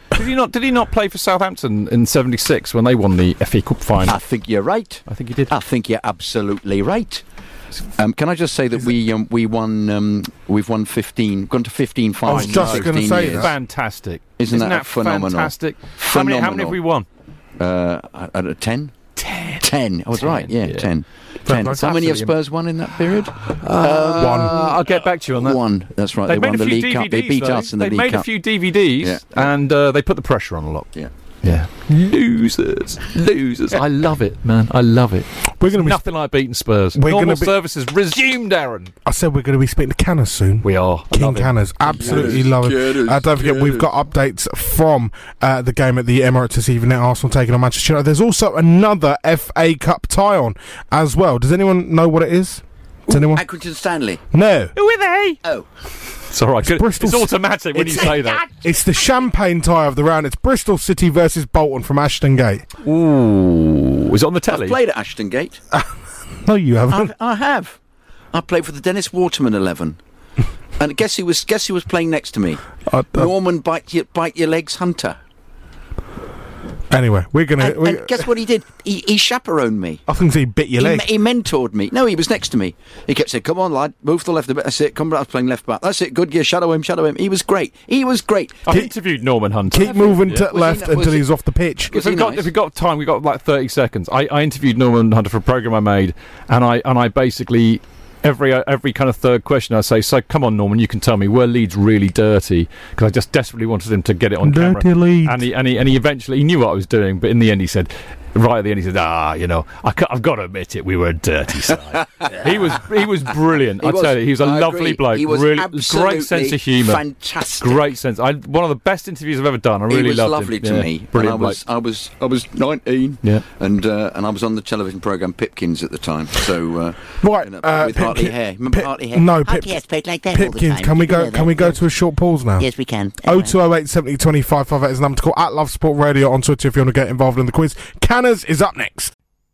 Did he not? Did he not play for Southampton in seventy-six when they won the F A Cup final? I think you're right. I think he did. I think you're absolutely right. Um, can I just say that we um, we won um, we've won fifteen, gone to fifteen finals. I was just going to say years. that. Fantastic. Isn't, Isn't that, that phenomenal? fantastic? Phenomenal. How many? How many have we won? Uh, at a ten. Ten. Ten. I was Ten, right. Yeah, yeah. ten. Ten. Ten. How many have Spurs won in that period? Uh, One. I'll get back to you on that. One. That's right. They, They, made won a the few League D V Ds. Cup. They beat though. us in the they League made Cup. a few D V Ds, Yeah. and uh, they put the pressure on a lot. Yeah. Yeah. Losers. Losers. I love it, man. I love it. We're going to be. Nothing like beating Spurs. We're Normal gonna be- services resumed, Aaron. I said we're going to be speaking to Canners soon. We are. I King love it. Canners, absolutely love it. Uh, don't forget, we've got updates from uh, the game at the Emirates this evening. Arsenal taking on Manchester United. There's also another F A Cup tie-on as well. Does anyone know what it is? Does anyone? Accrington Stanley. No. Who are they? Oh. It's all right. It's Good. Bristol- It's automatic when you It's- say that. It's the champagne tie of the round. It's Bristol City versus Bolton from Ashton Gate. Ooh. Is it on the telly? I've played at Ashton Gate. No, you haven't. I, I have. I played for the Dennis Waterman eleven. And guess who was guess who was playing next to me? Uh, uh, Norman Bite Your, Bite Your Legs Hunter. Anyway, we're going And, to... and guess what he did? He, he chaperoned me. I think he bit your He, leg. me- he mentored me. No, he was next to me. He kept saying, "Come on, lad, move to the left a bit. That's it. Come on, I was playing left back. That's it. Good. Yeah, shadow him, shadow him." He was great. He was great. I've interviewed Norman Hunter. Keep moving Yeah. to Was he left not- was until he- he's off the pitch. Was If we've, he got, nice? if we've got time, we've got like thirty seconds. I, I interviewed Norman Hunter for a programme I made, and I and I basically every uh, every kind of third question I say, "So come on, Norman, you can tell me, were Leeds really dirty?" Because I just desperately wanted him to get it on Dirty camera. Leeds. And he, and he and he eventually he knew what I was doing, but in the end he said. Right at the end, he said, "Ah, you know, I ca- I've got to admit it, we were a dirty side." He was he was brilliant. He I was. tell you, he was a I lovely agree. bloke. He was really absolutely great sense of humour. fantastic. Great sense. I one of the best interviews I've ever done. I really he was loved lovely him. to Yeah, me. Brilliant And I was, bloke. I was, I was nineteen. Yeah. And uh, and I was on the television programme Pipkins at the time. So uh, Right, you know, uh, with Hartley Pipkin- Hair. Remember Pip- Hartley Hair? No, Pip- Yes, spoke like that all the Pipkins, time. can we Did you go? know Can we that? go to a short pause now? Yes, we can. Oh two oh eight seventy twenty-five five eight is the number to call. At Love Sport Radio on Twitter if you want to get involved in the quiz. Canners is up next.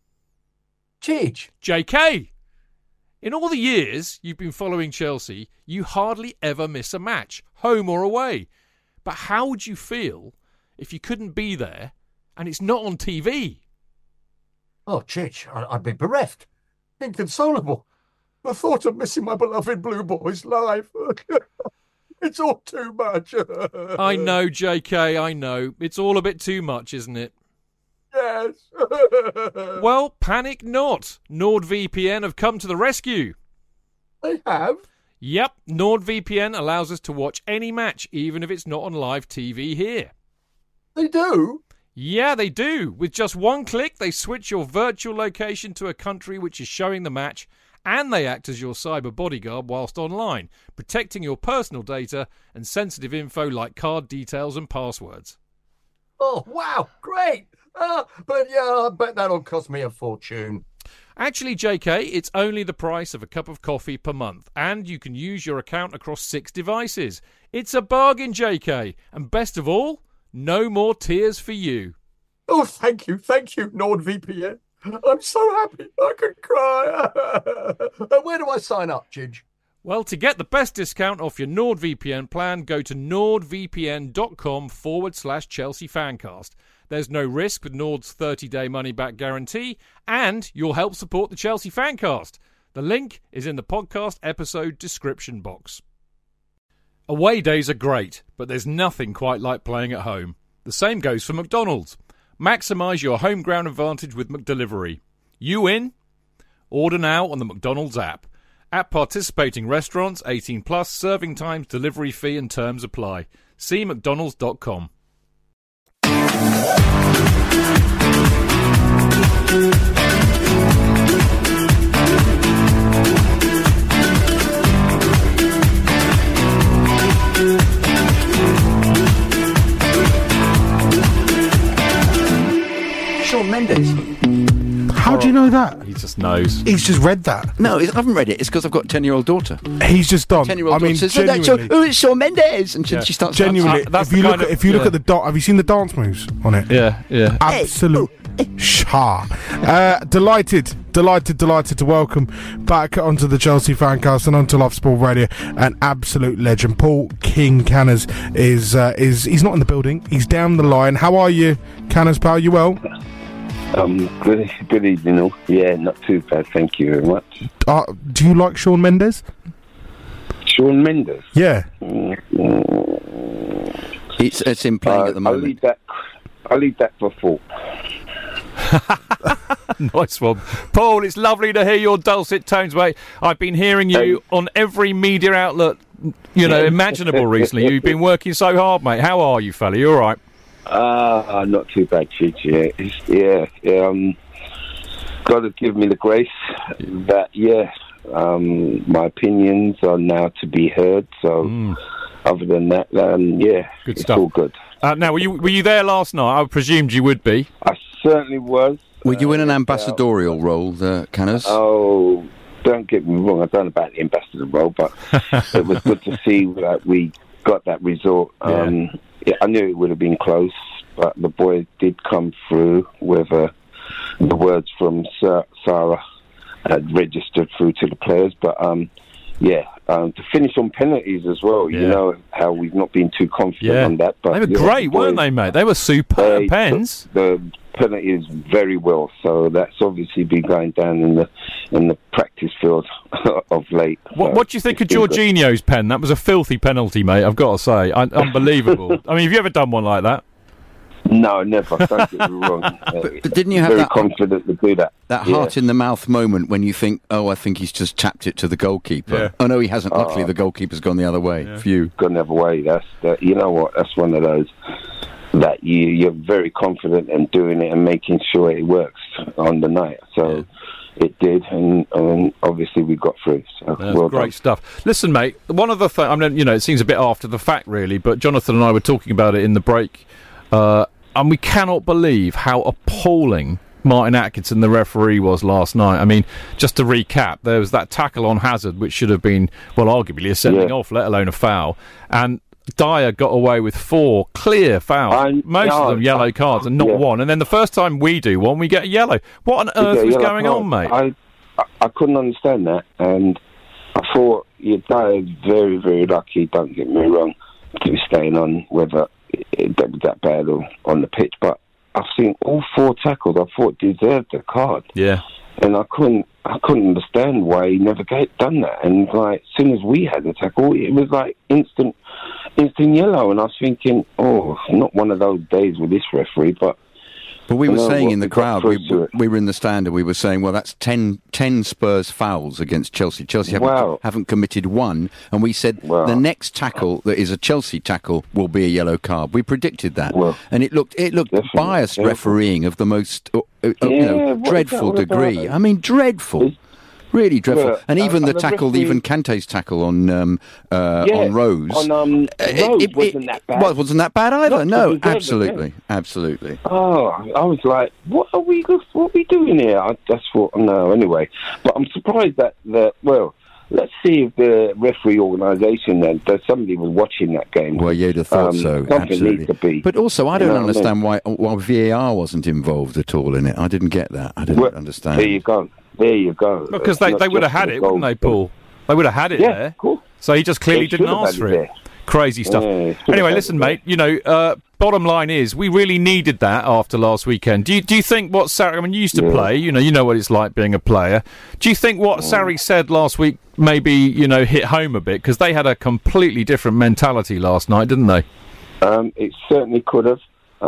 Chidge. J K, in all the years you've been following Chelsea, you hardly ever miss a match, home or away. But how would you feel if you couldn't be there and it's not on T V? Oh, Chidge, I- I'd be bereft. Inconsolable. The thought of missing my beloved Blue Boys live. It's all too much. I know, J K, I know. It's all a bit too much, isn't it? Yes. Well, panic not. NordVPN have come to the rescue. They have? Yep, NordVPN allows us to watch any match, even if it's not on live T V here. They do? Yeah, they do. With just one click, they switch your virtual location to a country which is showing the match, and they act as your cyber bodyguard whilst online, protecting your personal data and sensitive info like card details and passwords. Oh, wow, great. Uh, but yeah, I bet that'll cost me a fortune. Actually, J K, it's only the price of a cup of coffee per month, and you can use your account across six devices. It's a bargain, J K, and best of all, no more tears for you. Oh, thank you, thank you, NordVPN. I'm so happy I could cry. And where do I sign up, Chidge? Well, to get the best discount off your NordVPN plan, go to nordvpn.com forward slash Chelsea Fancast. There's no risk with Nord's thirty-day money-back guarantee, and you'll help support the Chelsea Fancast. The link is in the podcast episode description box. Away days are great, but there's nothing quite like playing at home. The same goes for McDonald's. Maximise your home ground advantage with McDelivery. You in? Order now on the McDonald's app. At participating restaurants, eighteen plus, serving times, delivery fee and terms apply. See mcdonalds dot com. Shawn Mendes. How do you know that? He just knows. He's just read that. No, I haven't read it. It's because I've got a ten-year-old daughter. He's just done. Ten-year-old I mean, daughter says, "Oh, that's so, genuinely, oh, it's Shawn Mendes," and she, Yeah. she starts genuinely. Uh, that's if you the look, kind at, of- if you look yeah. at the dot, have you seen the dance moves on it? Yeah, yeah. Absolute char. Uh, delighted Delighted, delighted to welcome back onto the Chelsea Fancast and onto Love Sport Radio an absolute legend. Paul King Canners is uh, is he's not in the building. He's down the line. How are you, Canners, pal? You well? Um, good, good evening, all. Yeah, not too bad. Thank you very much. Uh, do you like Shawn Mendes? Shawn Mendes? Yeah. Mm-hmm. It's it's in playing uh, at the moment. I'll leave that. I'll leave that for thought. Nice one, Paul. It's lovely to hear your dulcet tones, mate. I've been hearing you um, on every media outlet, you know, imaginable recently. You've been working so hard, mate. How are you, fella? You all right? Uh, not too bad, Cheech. Yeah, it's, yeah, yeah. Um, God has given me the grace that, yeah, um, my opinions are now to be heard. So, mm. other than that, um, yeah, good it's stuff. all good. Uh, now, were you were you there last night? I presumed you would be. I certainly was. Were you in an ambassadorial uh, role, the Canners? Oh, don't get me wrong. I don't know about the ambassador role, but it was good to see that we got that result. Um, yeah. Yeah, I knew it would have been close, but the boys did come through with uh, the words from Sir, Sarah had registered through to the players. But um, yeah, um, to finish on penalties as well. Yeah. You know how we've not been too confident yeah. on that. But they were yeah, great, the boys, weren't they, mate? They were superb pens. The penalties very well, so that's obviously been going down in the in the practice field of late. What, so what do you think of Jorginho's pen? That was a filthy penalty, mate. I've got to say, Un- unbelievable. I mean, have you ever done one like that? No, never. Don't get me wrong. Uh, but, but didn't you have very that confident to do that? That yeah. heart in the mouth moment when you think, oh, I think he's just tapped it to the goalkeeper. Yeah. Oh no, he hasn't. Luckily, uh, the goalkeeper's gone the other way. Yeah. For you, gone the other way. That's that. You know what? That's one of those that you you're very confident in doing it and making sure it works on the night. So. Yeah. It did, and, and obviously we got through. So That's well great done. stuff. Listen, mate, one of the things, I mean, you know, it seems a bit after the fact, really, but Jonathan and I were talking about it in the break, uh, and we cannot believe how appalling Martin Atkinson, the referee, was last night. I mean, just to recap, there was that tackle on Hazard, which should have been, well, arguably a sending yeah. off, let alone a foul, and Dyer got away with four clear fouls, I'm, most no, of them yellow cards, and not yeah. one. And then the first time we do one, we get a yellow. What on earth was going card. on, mate? I, I I couldn't understand that, and I thought yeah, Dyer's very, very lucky. Don't get me wrong, to be staying on, whether it, it was that bad or on the pitch. But I've seen all four tackles. I thought deserved a card. Yeah. And I couldn't, I couldn't understand why he never get, done that. And like, as soon as we had the tackle, it was like instant, instant yellow. And I was thinking, oh, not one of those days with this referee, but. But we were saying in the crowd, we, we were in the stand, and we were saying, well, that's ten, ten Spurs fouls against Chelsea. Chelsea haven't, wow. haven't committed one. And we said wow. the next tackle that is a Chelsea tackle will be a yellow card. We predicted that. Well, and it looked it looked biased yeah. refereeing of the most uh, uh, yeah, you know, dreadful degree. I mean, dreadful. It's, Really dreadful, yeah, and even uh, the tackle, referee... even Kante's tackle on um, uh, yeah, on Rose, on um, Rose it, it, wasn't that bad. Well, wasn't that bad either. No, absolutely, it, yeah. absolutely. Oh, I was like, what are we, what are we doing here? I just thought, no, anyway. But I'm surprised that the well, let's see if the referee organisation then, that somebody was watching that game. Well, you'd have thought um, so. Something absolutely. needs to be. But also, I don't you know understand I mean? why why V A R wasn't involved at all in it. I didn't get that. I didn't well, understand. There you go. There you go. Because they, they would have had it, wouldn't they, Paul? They would have had it yeah, there. Cool. So he just clearly didn't ask for it. There. Crazy stuff. Yeah, anyway, listen, mate, you know, uh, bottom line is we really needed that after last weekend. Do you, do you think what Sarri, I mean, you used to yeah. play, you know, you know what it's like being a player. Do you think what mm. Sarri said last week maybe, you know, hit home a bit? Because they had a completely different mentality last night, didn't they? Um, it certainly could have.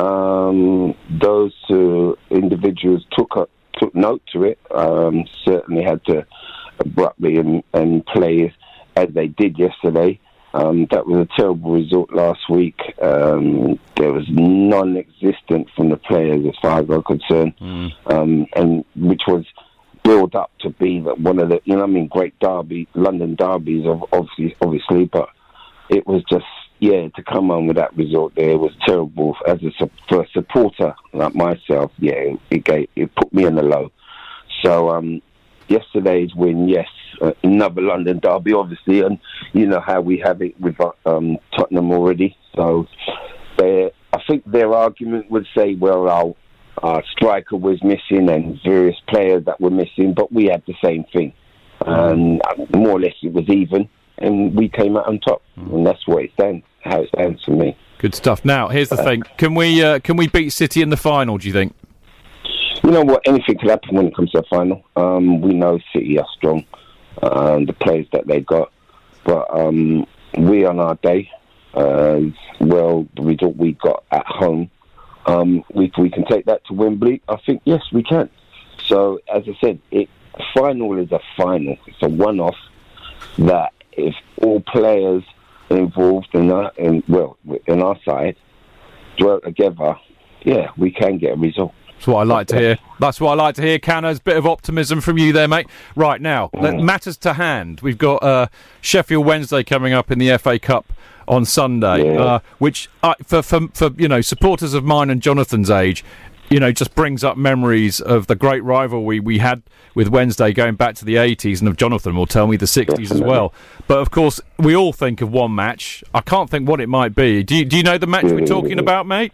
Um, those uh, individuals took up took note to it, um, certainly had to abruptly and, and play as they did yesterday. Um, that was a terrible result last week. Um, there was non-existent from the players as far as I'm concerned, mm. um, and which was built up to be that one of the, you know what I mean, great derby, London derbies, of obviously, obviously, but it was just, yeah, to come on with that result there was terrible. As a, for a supporter like myself, yeah, it gave, it put me in the low. So um, yesterday's win, yes, uh, another London derby, obviously, and you know how we have it with um, Tottenham already. So I think their argument would say, well, our our striker was missing and various players that were missing, but we had the same thing. And more or less it was even, and we came out on top. And that's what it stands, how it stands for me. Good stuff. Now, here's the uh, thing. Can we uh, can we beat City in the final, do you think? You know what? Anything can happen when it comes to the final. Um, we know City are strong, um, the players that they got. But um, we on our day, uh, well, the result we got at home, um, we, we can take that to Wembley. I think, yes, we can. So, as I said, it, final is a final. It's a one-off that if all players involved in that, in, well, in our side, dwell together, yeah, we can get a result. That's what I like to hear. That's what I like to hear, Canners. Bit of optimism from you there, mate. Right, now, mm. matters to hand. We've got uh, Sheffield Wednesday coming up in the F A Cup on Sunday, yeah. uh, which, uh, for, for, for you know, supporters of mine and Jonathan's age, you know, just brings up memories of the great rivalry we had with Wednesday going back to the eighties, and of Jonathan will tell me the sixties as well. But, of course, we all think of one match. I can't think what it might be. Do you, do you know the match we're talking about, mate?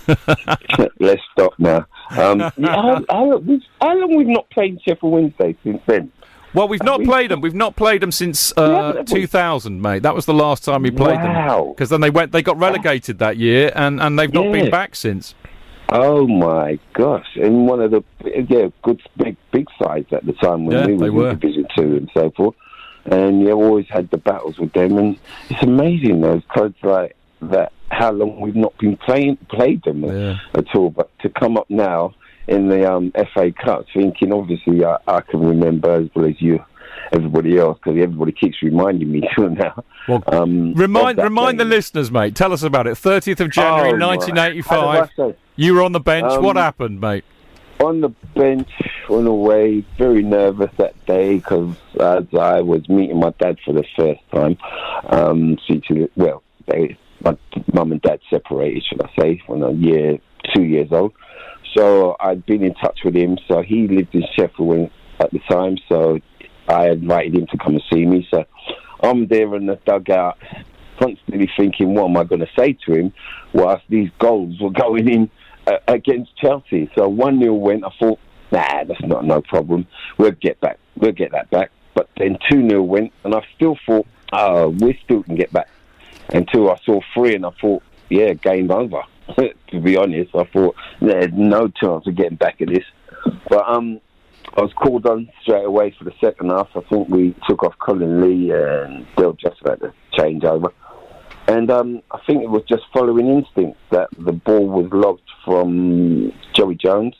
Let's stop now. Um, yeah, how, how, we've, how long we've not played Sheffield Wednesday since then? Well, we've not played them. We've not played them since uh, yeah, two thousand, mate. That was the last time we played wow. them. Because then they went, they got relegated that year, and, and they've not yeah. been back since. Oh my gosh! And one of the yeah good big big sides at the time when yeah, we were in Division Two and so forth, and you always had the battles with them, and it's amazing those clubs like that. How long we've not been playing played them yeah. at all, but to come up now in the um, F A Cup, thinking obviously I, I can remember as well as you, everybody else, because everybody keeps reminding me to now. Well, um, remind remind game. the listeners, mate. Tell us about it. thirtieth of January, oh, nineteen eighty-five. You were on the bench. Um, what happened, mate? On the bench, on the way, very nervous that day because as I was meeting my dad for the first time, um, well, they, my mum and dad separated, should I say, when I was a year, two years old. So I'd been in touch with him. So he lived in Sheffield at the time, so I invited him to come and see me. So I'm there in the dugout, constantly thinking, what am I going to say to him whilst these goals were going in uh, against Chelsea. So one nil went. I thought, nah, that's not no problem. We'll get back. We'll get that back. But then two nil went, and I still thought, oh, we still can get back. Until I saw three, and I thought, yeah, game over. To be honest, I thought there's no chance of getting back at this. But um, I was called on straight away for the second half. I think we took off Colin Lee, and they were just about to change over. And um, I think it was just following instinct that the ball was lobbed from Joey Jones,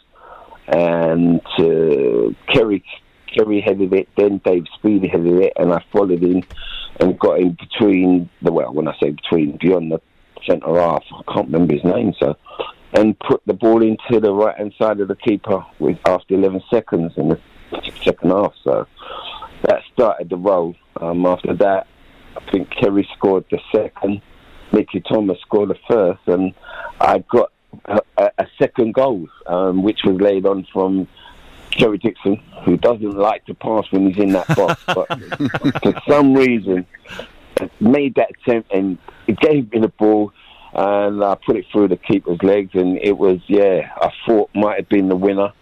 and uh, Kerry Kerry headed it, then Dave Speedy headed it, and I followed in and got in between the, well, when I say between, beyond the centre half, I can't remember his name, so, and put the ball into the right-hand side of the keeper with after eleven seconds in the second half, so that started the roll. Um, after that, I think Kerry scored the second, Mickey Thomas scored the first, and I got a, a second goal, um, which was laid on from Kerry Dixon, who doesn't like to pass when he's in that box, but for some reason made that attempt and it gave me the ball, and I put it through the keeper's legs, and it was, yeah, I thought might have been the winner,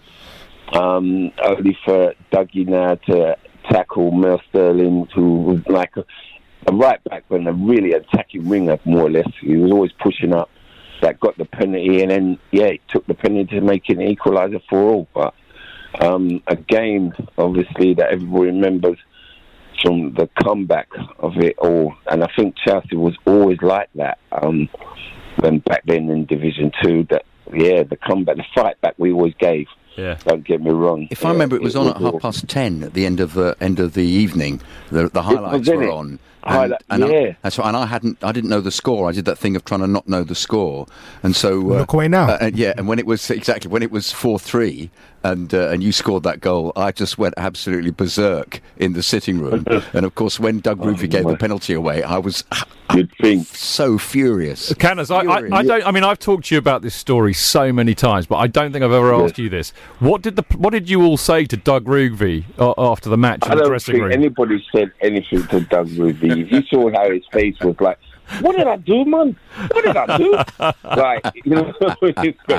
um, only for Dougie now to tackle Mel Sterling, who was like a, a right back and a really attacking winger, more or less. He was always pushing up. That got the penalty, and then, yeah, he took the penalty to make it an equaliser for all, but Um, a game, obviously, that everybody remembers from the comeback of it all. And I think Chelsea was always like that. Um, when back then in Division Two, that yeah, the comeback, the fight back we always gave. Yeah. Don't get me wrong. If I remember, it was it on was at half past ten at the end of the end of the evening. The, the highlights was, were it? on. And, and yeah, I, that's right. And I hadn't, I didn't know the score. I did that thing of trying to not know the score, and so uh, look away now. Uh, and yeah, and when it was exactly when it was four three, and uh, and you scored that goal, I just went absolutely berserk in the sitting room. And of course, when Doug Roofy oh, gave my. the penalty away, I was You'd think. so furious. Canners, I, I, I don't. I mean, I've talked to you about this story so many times, but I don't think I've ever asked yes. you this. What did the What did you all say to Doug Roofy uh, after the match in I the don't dressing think room? Anybody said anything to Doug Roofy. If you saw how his face was like, what did I do, man? What did I do? Like, you know,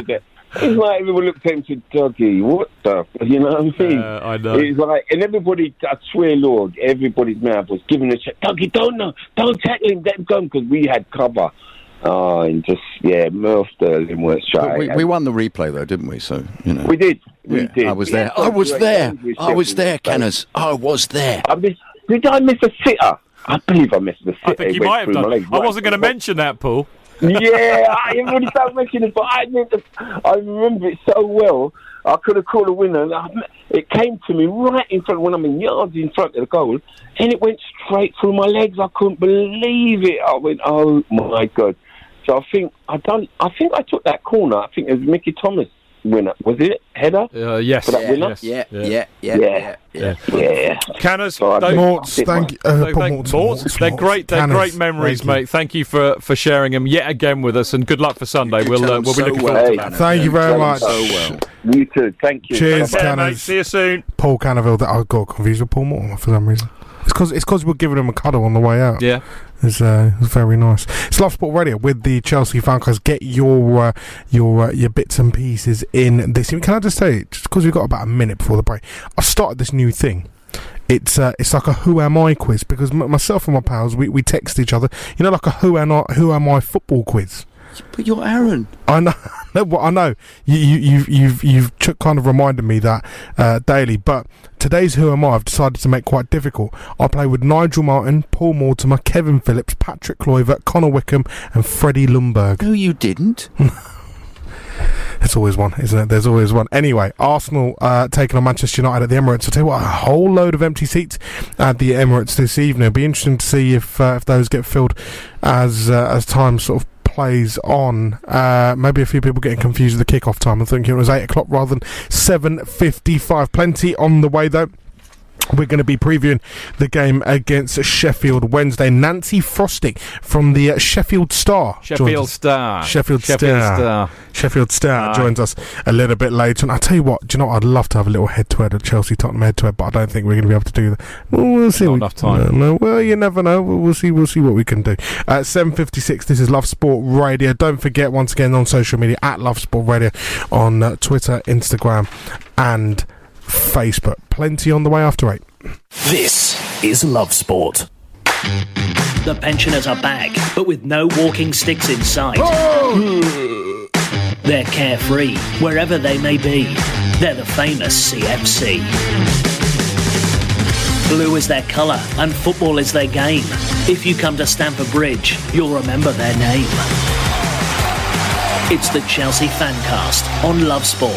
It's like everyone looked at him and said, Dougie, what the... You know what I mean? Uh, I know. It's like... And everybody, I swear, Lord, everybody's mouth was giving a check. Dougie, don't know. Don't tackle him. Let him go, because we had cover. Oh, and just, yeah, Merle Sterling was shy. We, we won the replay, though, didn't we? So, you know. We did. We yeah, did. I was Yeah, there. I was great there. games with I was Sheffield there, Wednesday. Canners. I was there. I miss, did I miss a sitter? I believe I missed the sitter. I think you It went might have through done. my legs I right wasn't going to through the- mention that, Paul. Yeah, I everybody started mentioning it, but I meant to, I remember it so well. I could have called a winner, and I, it came to me right in front when I'm in yards in front of the goal, and it went straight through my legs. I couldn't believe it. I went, oh my God! So I think I done. I think I took that corner. I think it was Mickey Thomas winner. Was it header? Uh, yes. For that Yeah, winner? yes. yeah, Yeah. yeah, yeah, Yeah. yeah, yeah. Yeah. Canners, So I don't- Morts, did thank my- you. Uh, No, Paul thank- Morts, Morts, Morts, they're Morts. great. They're Canners, great memories, thank you. mate. Thank you for, for sharing them yet again with us, and good luck for Sunday. You We'll tell uh, them we'll be so looking well. forward to Hey, that. Thank you very So much. well. You too. Thank you. Cheers, Yeah, Canners. mate. See you soon. Paul Canaville, that I got confused with Paul Mortimer for some reason. It's because it's because we're giving him a cuddle on the way out. Yeah. It's, uh, it's very nice. It's Love Sport Radio with the Chelsea Fancast. Get your uh, your uh, your bits and pieces in this. Can I just say, just because we've got about a minute before the break, I started this new thing. It's uh, it's like a Who Am I quiz, because m- myself and my pals, we, we text each other. You know, like a Who Am I Who Am I football quiz. But you're Aaron. I know, no, what I know. You, you, you've, you've, you've ch- kind of reminded me that uh, daily. But today's Who Am I? I've decided to make quite difficult. I play with Nigel Martin, Paul Mortimer, Kevin Phillips, Patrick Kluivert, Connor Wickham, and Freddie Lundberg. No, you didn't. There's always one, isn't it? There's always one. Anyway, Arsenal uh, taking on Manchester United at the Emirates. I'll tell you what, a whole load of empty seats at the Emirates this evening. It'll be interesting to see if uh, if those get filled as uh, as time sort of plays on. Uh, maybe a few people getting confused with the kickoff time. I'm thinking it was eight o'clock rather than seven fifty-five. Plenty on the way though. We're going to be previewing the game against Sheffield Wednesday. Nancy Frosting from the uh, Sheffield Star. Sheffield joins us. Star. Sheffield, Sheffield Star. Star. Sheffield Star Aye. joins us a little bit later. And I tell you what, do you know what? I'd love to have a little head-to-head at Chelsea Tottenham head-to-head, but I don't think we're going to be able to do that. Well, we'll see. Not We- enough time. No, no, well, you never know. We'll, we'll see. We'll see what we can do. Uh, seven fifty-six. This is Love Sport Radio. Don't forget, once again, on social media at Love Sport Radio on uh, Twitter, Instagram, and Facebook. Plenty on the way after eight. This is Love Sport. The pensioners are back, but with no walking sticks in sight. They're carefree, wherever they may be. They're the famous C F C. Blue is their colour, and football is their game. If you come to Stamford Bridge, you'll remember their name. It's the Chelsea Fancast on Love Sport.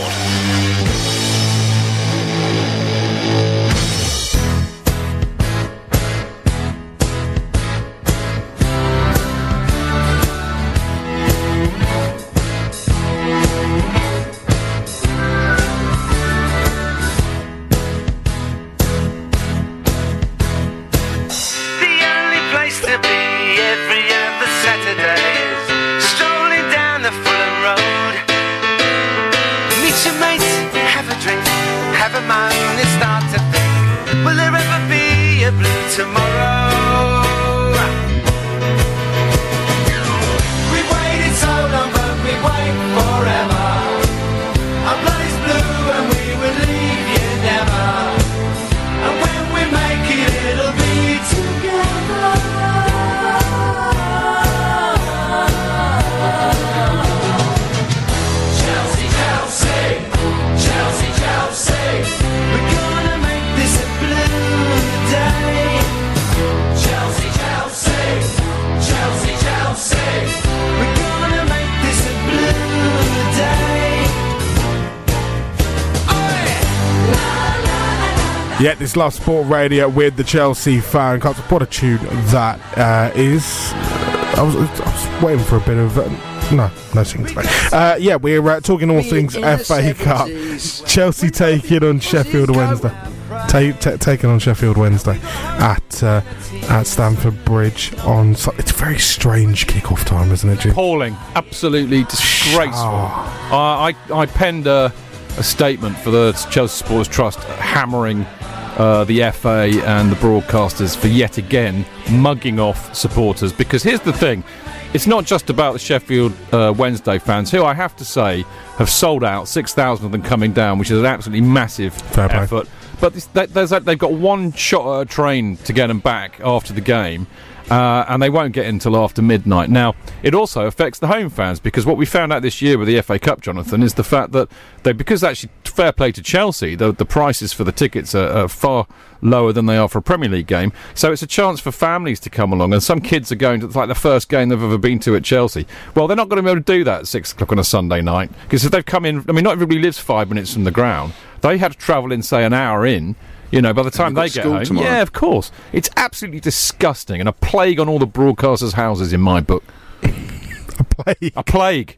The only place to be every other Saturday is strolling down the Fulham Road. Meet your mates, have a drink, have a moan and start to think, will there ever be a blue tomorrow? We waited so long but we wait forever. Our blood is blue and we will leave you never. And when we make it, it'll be together. Chelsea, Chelsea, Chelsea, Chelsea. We're gonna make this a blue day. Chelsea, Chelsea, Chelsea, Chelsea. We're gonna make this a blue day. Yeah, this Love Sport Radio with the Chelsea fan. What a tune that uh, is. I was, I was waiting for a bit of. Uh, no, no singing today. Uh, yeah, we're uh, talking all things F A Cup. Chelsea taking on Sheffield Wednesday. Ta- ta- taking on Sheffield Wednesday at uh, at Stamford Bridge on. Su- it's a very strange kick-off time, isn't it, Jim? Appalling. Absolutely disgraceful. I, I, I penned a, a statement for the Chelsea Supporters Trust hammering uh, the F A and the broadcasters for yet again mugging off supporters, because here's the thing, it's not just about the Sheffield uh, Wednesday fans, who I have to say have sold out, six thousand of them coming down, which is an absolutely massive Fair play. effort. But this, that, there's that, they've got one shot at a train to get them back after the game. Uh, and they won't get in until after midnight. Now, it also affects the home fans, because what we found out this year with the F A Cup, Jonathan, is the fact that they, because actually, fair play to Chelsea, the, the prices for the tickets are, are far lower than they are for a Premier League game. So it's a chance for families to come along, and some kids are going to, it's like the first game they've ever been to at Chelsea. Well, they're not going to be able to do that at six o'clock on a Sunday night, because if they've come in, I mean, not everybody lives five minutes from the ground. They had to travel in, say, an hour in. You know, by the time they get home, tomorrow. yeah, of course, it's absolutely disgusting and a plague on all the broadcasters' houses in my book. A plague. A plague.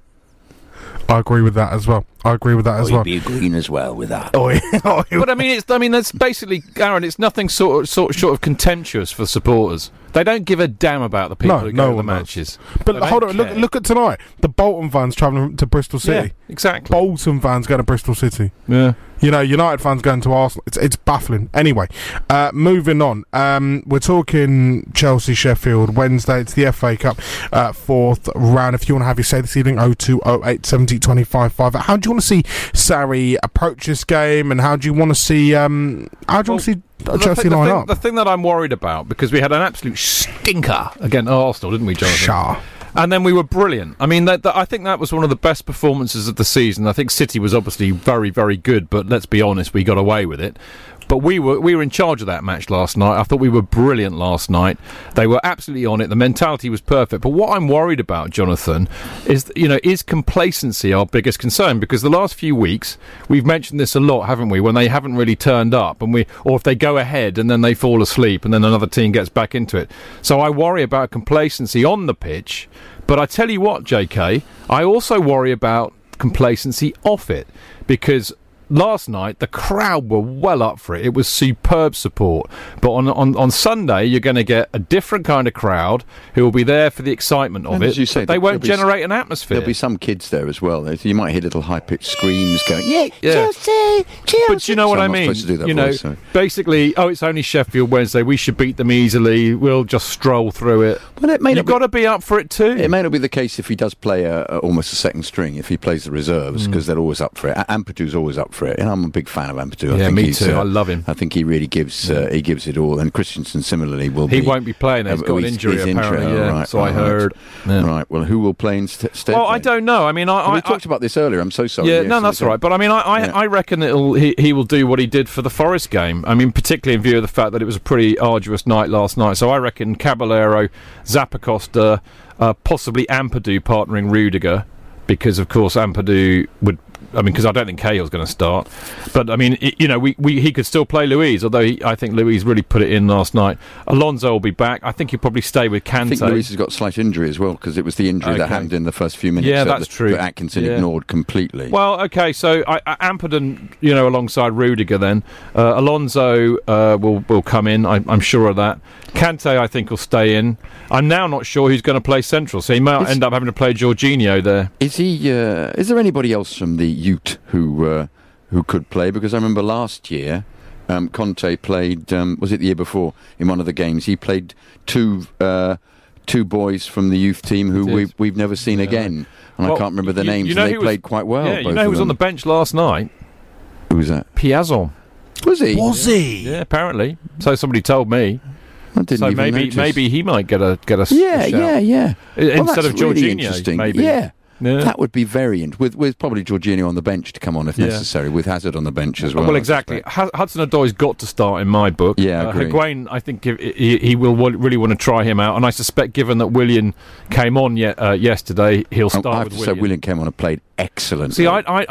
I agree with that as well. I agree with that as Oh, well. you'd be agreeing as well with that. Oh, yeah. Oh, yeah. But I mean, it's I mean, that's basically, Aaron. It's nothing sort of, sort of short of contemptuous for supporters. They don't give a damn about the people No, who no go to the one does. matches. But They hold don't on, look, care. look at tonight. The Bolton fans travelling to Bristol City. Yeah, exactly. Bolton fans going to Bristol City. Yeah. You know, United fans going to Arsenal. It's it's baffling. Anyway, uh, moving on. Um, we're talking Chelsea, Sheffield, Wednesday. It's the F A Cup uh, fourth round. If you want to have your say this evening, oh two oh eight seventy twenty-five five. How do you want to see Sarri approach this game, and how do you want to see um, how do you want to see The Chelsea thi- the line thing, up? The thing that I'm worried about, because we had an absolute stinker against Arsenal, didn't we, Jonathan? Sure. And then we were brilliant. I mean, that, that, I think that was one of the best performances of the season. I think City was obviously very, very good, but let's be honest, we got away with it. But we were we were in charge of that match last night. I thought we were brilliant last night. They were absolutely on it. The mentality was perfect. But what I'm worried about, Jonathan, is, you know, is complacency our biggest concern? Because the last few weeks, we've mentioned this a lot, haven't we? When they haven't really turned up, and we, or if they go ahead and then they fall asleep, and then another team gets back into it. So I worry about complacency on the pitch. But I tell you what, J K, I also worry about complacency off it, because last night the crowd were well up for it. It was superb support. But on on, on Sunday, you're going to get a different kind of crowd who will be there for the excitement of And it. as you say, but they there- won't there'll be generate s- an atmosphere. There'll be some kids there as well. There's- You might hear little high-pitched screams going, yeah, Yeah. Chelsea, Chelsea. But you know what So I I'm not mean? supposed to do that you know, voice, so. basically, oh, it's only Sheffield Wednesday. We should beat them easily. We'll just stroll through it. Well, it may You've not be- got to be up for it too. It may not be the case if he does play a, a, almost a second string, if he plays the reserves, because they're always up for it. A- Ampadu's always up for it, and I'm a big fan of Ampadu. I Yeah, think me he's, too. uh, I love him. I think he really gives uh, he gives it all, and Christensen similarly will He be. won't be playing. He's Uh, got oh, an he's- injury, he's injured. apparently. Oh, Yeah, right, so I right. heard. Yeah. Right. Well, who will play instead? Well, I don't know. I mean, I, we I, talked about this earlier. I'm so sorry. Yeah, Yes, no, that's so- all right. But I mean, I, I, Yeah. I reckon it'll he, he will do what he did for the Forest game. I mean, particularly in view of the fact that it was a pretty arduous night last night. So I reckon Caballero, Zappacosta, uh, possibly Ampadu partnering Rudiger, because of course Ampadu would. I mean, because I don't think Cahill's going to start. But, I mean, it, you know, we, we he could still play Louise, although he, I think Louise really put it in last night. Alonso will be back. I think he'll probably stay with Kante. I think Luis has got a slight injury as well, because it was the injury that Okay. happened in the first few minutes. Yeah, that that's the- true. That Atkinson Yeah. ignored completely. Well, okay, so I, I, Ampadu, you know, alongside Rudiger then. Uh, Alonso uh, will, will come in, I, I'm sure of that. Kante, I think, will stay in. I'm now not sure who's going to play central, so he might Is- end up having to play Jorginho there. Is he? Uh, is there anybody else from the Ute who uh, who could play? Because I remember last year, um, Conte played. Um, was it the year before? In one of the games, he played two uh, two boys from the youth team who He did. we've we've never seen Yeah. again, and Well, I can't remember their you- names. you know and they who was- played quite well. Yeah, you both know who of was on the them. bench last night? Who was that? Piazon. Was he? Was he? Yeah, apparently. So somebody told me. I didn't so even maybe notice. maybe he might get a get a s- Yeah, a shout. yeah, yeah. I- Instead well, that's of really Jorginho, interesting. maybe. Yeah. Yeah. That would be very int- with with probably Jorginho on the bench to come on if Yeah. necessary, with Hazard on the bench as well. Well, I exactly. suspect. Hu- Hudson-Odoi's got to start in my book. Yeah, I uh, agree. Higuain, I think he, he, he will wa- really want to try him out, and I suspect, given that Willian came on ye- uh, yesterday, he'll Um, start I have with to Willian. say, Willian came on and played excellent. See, I, I,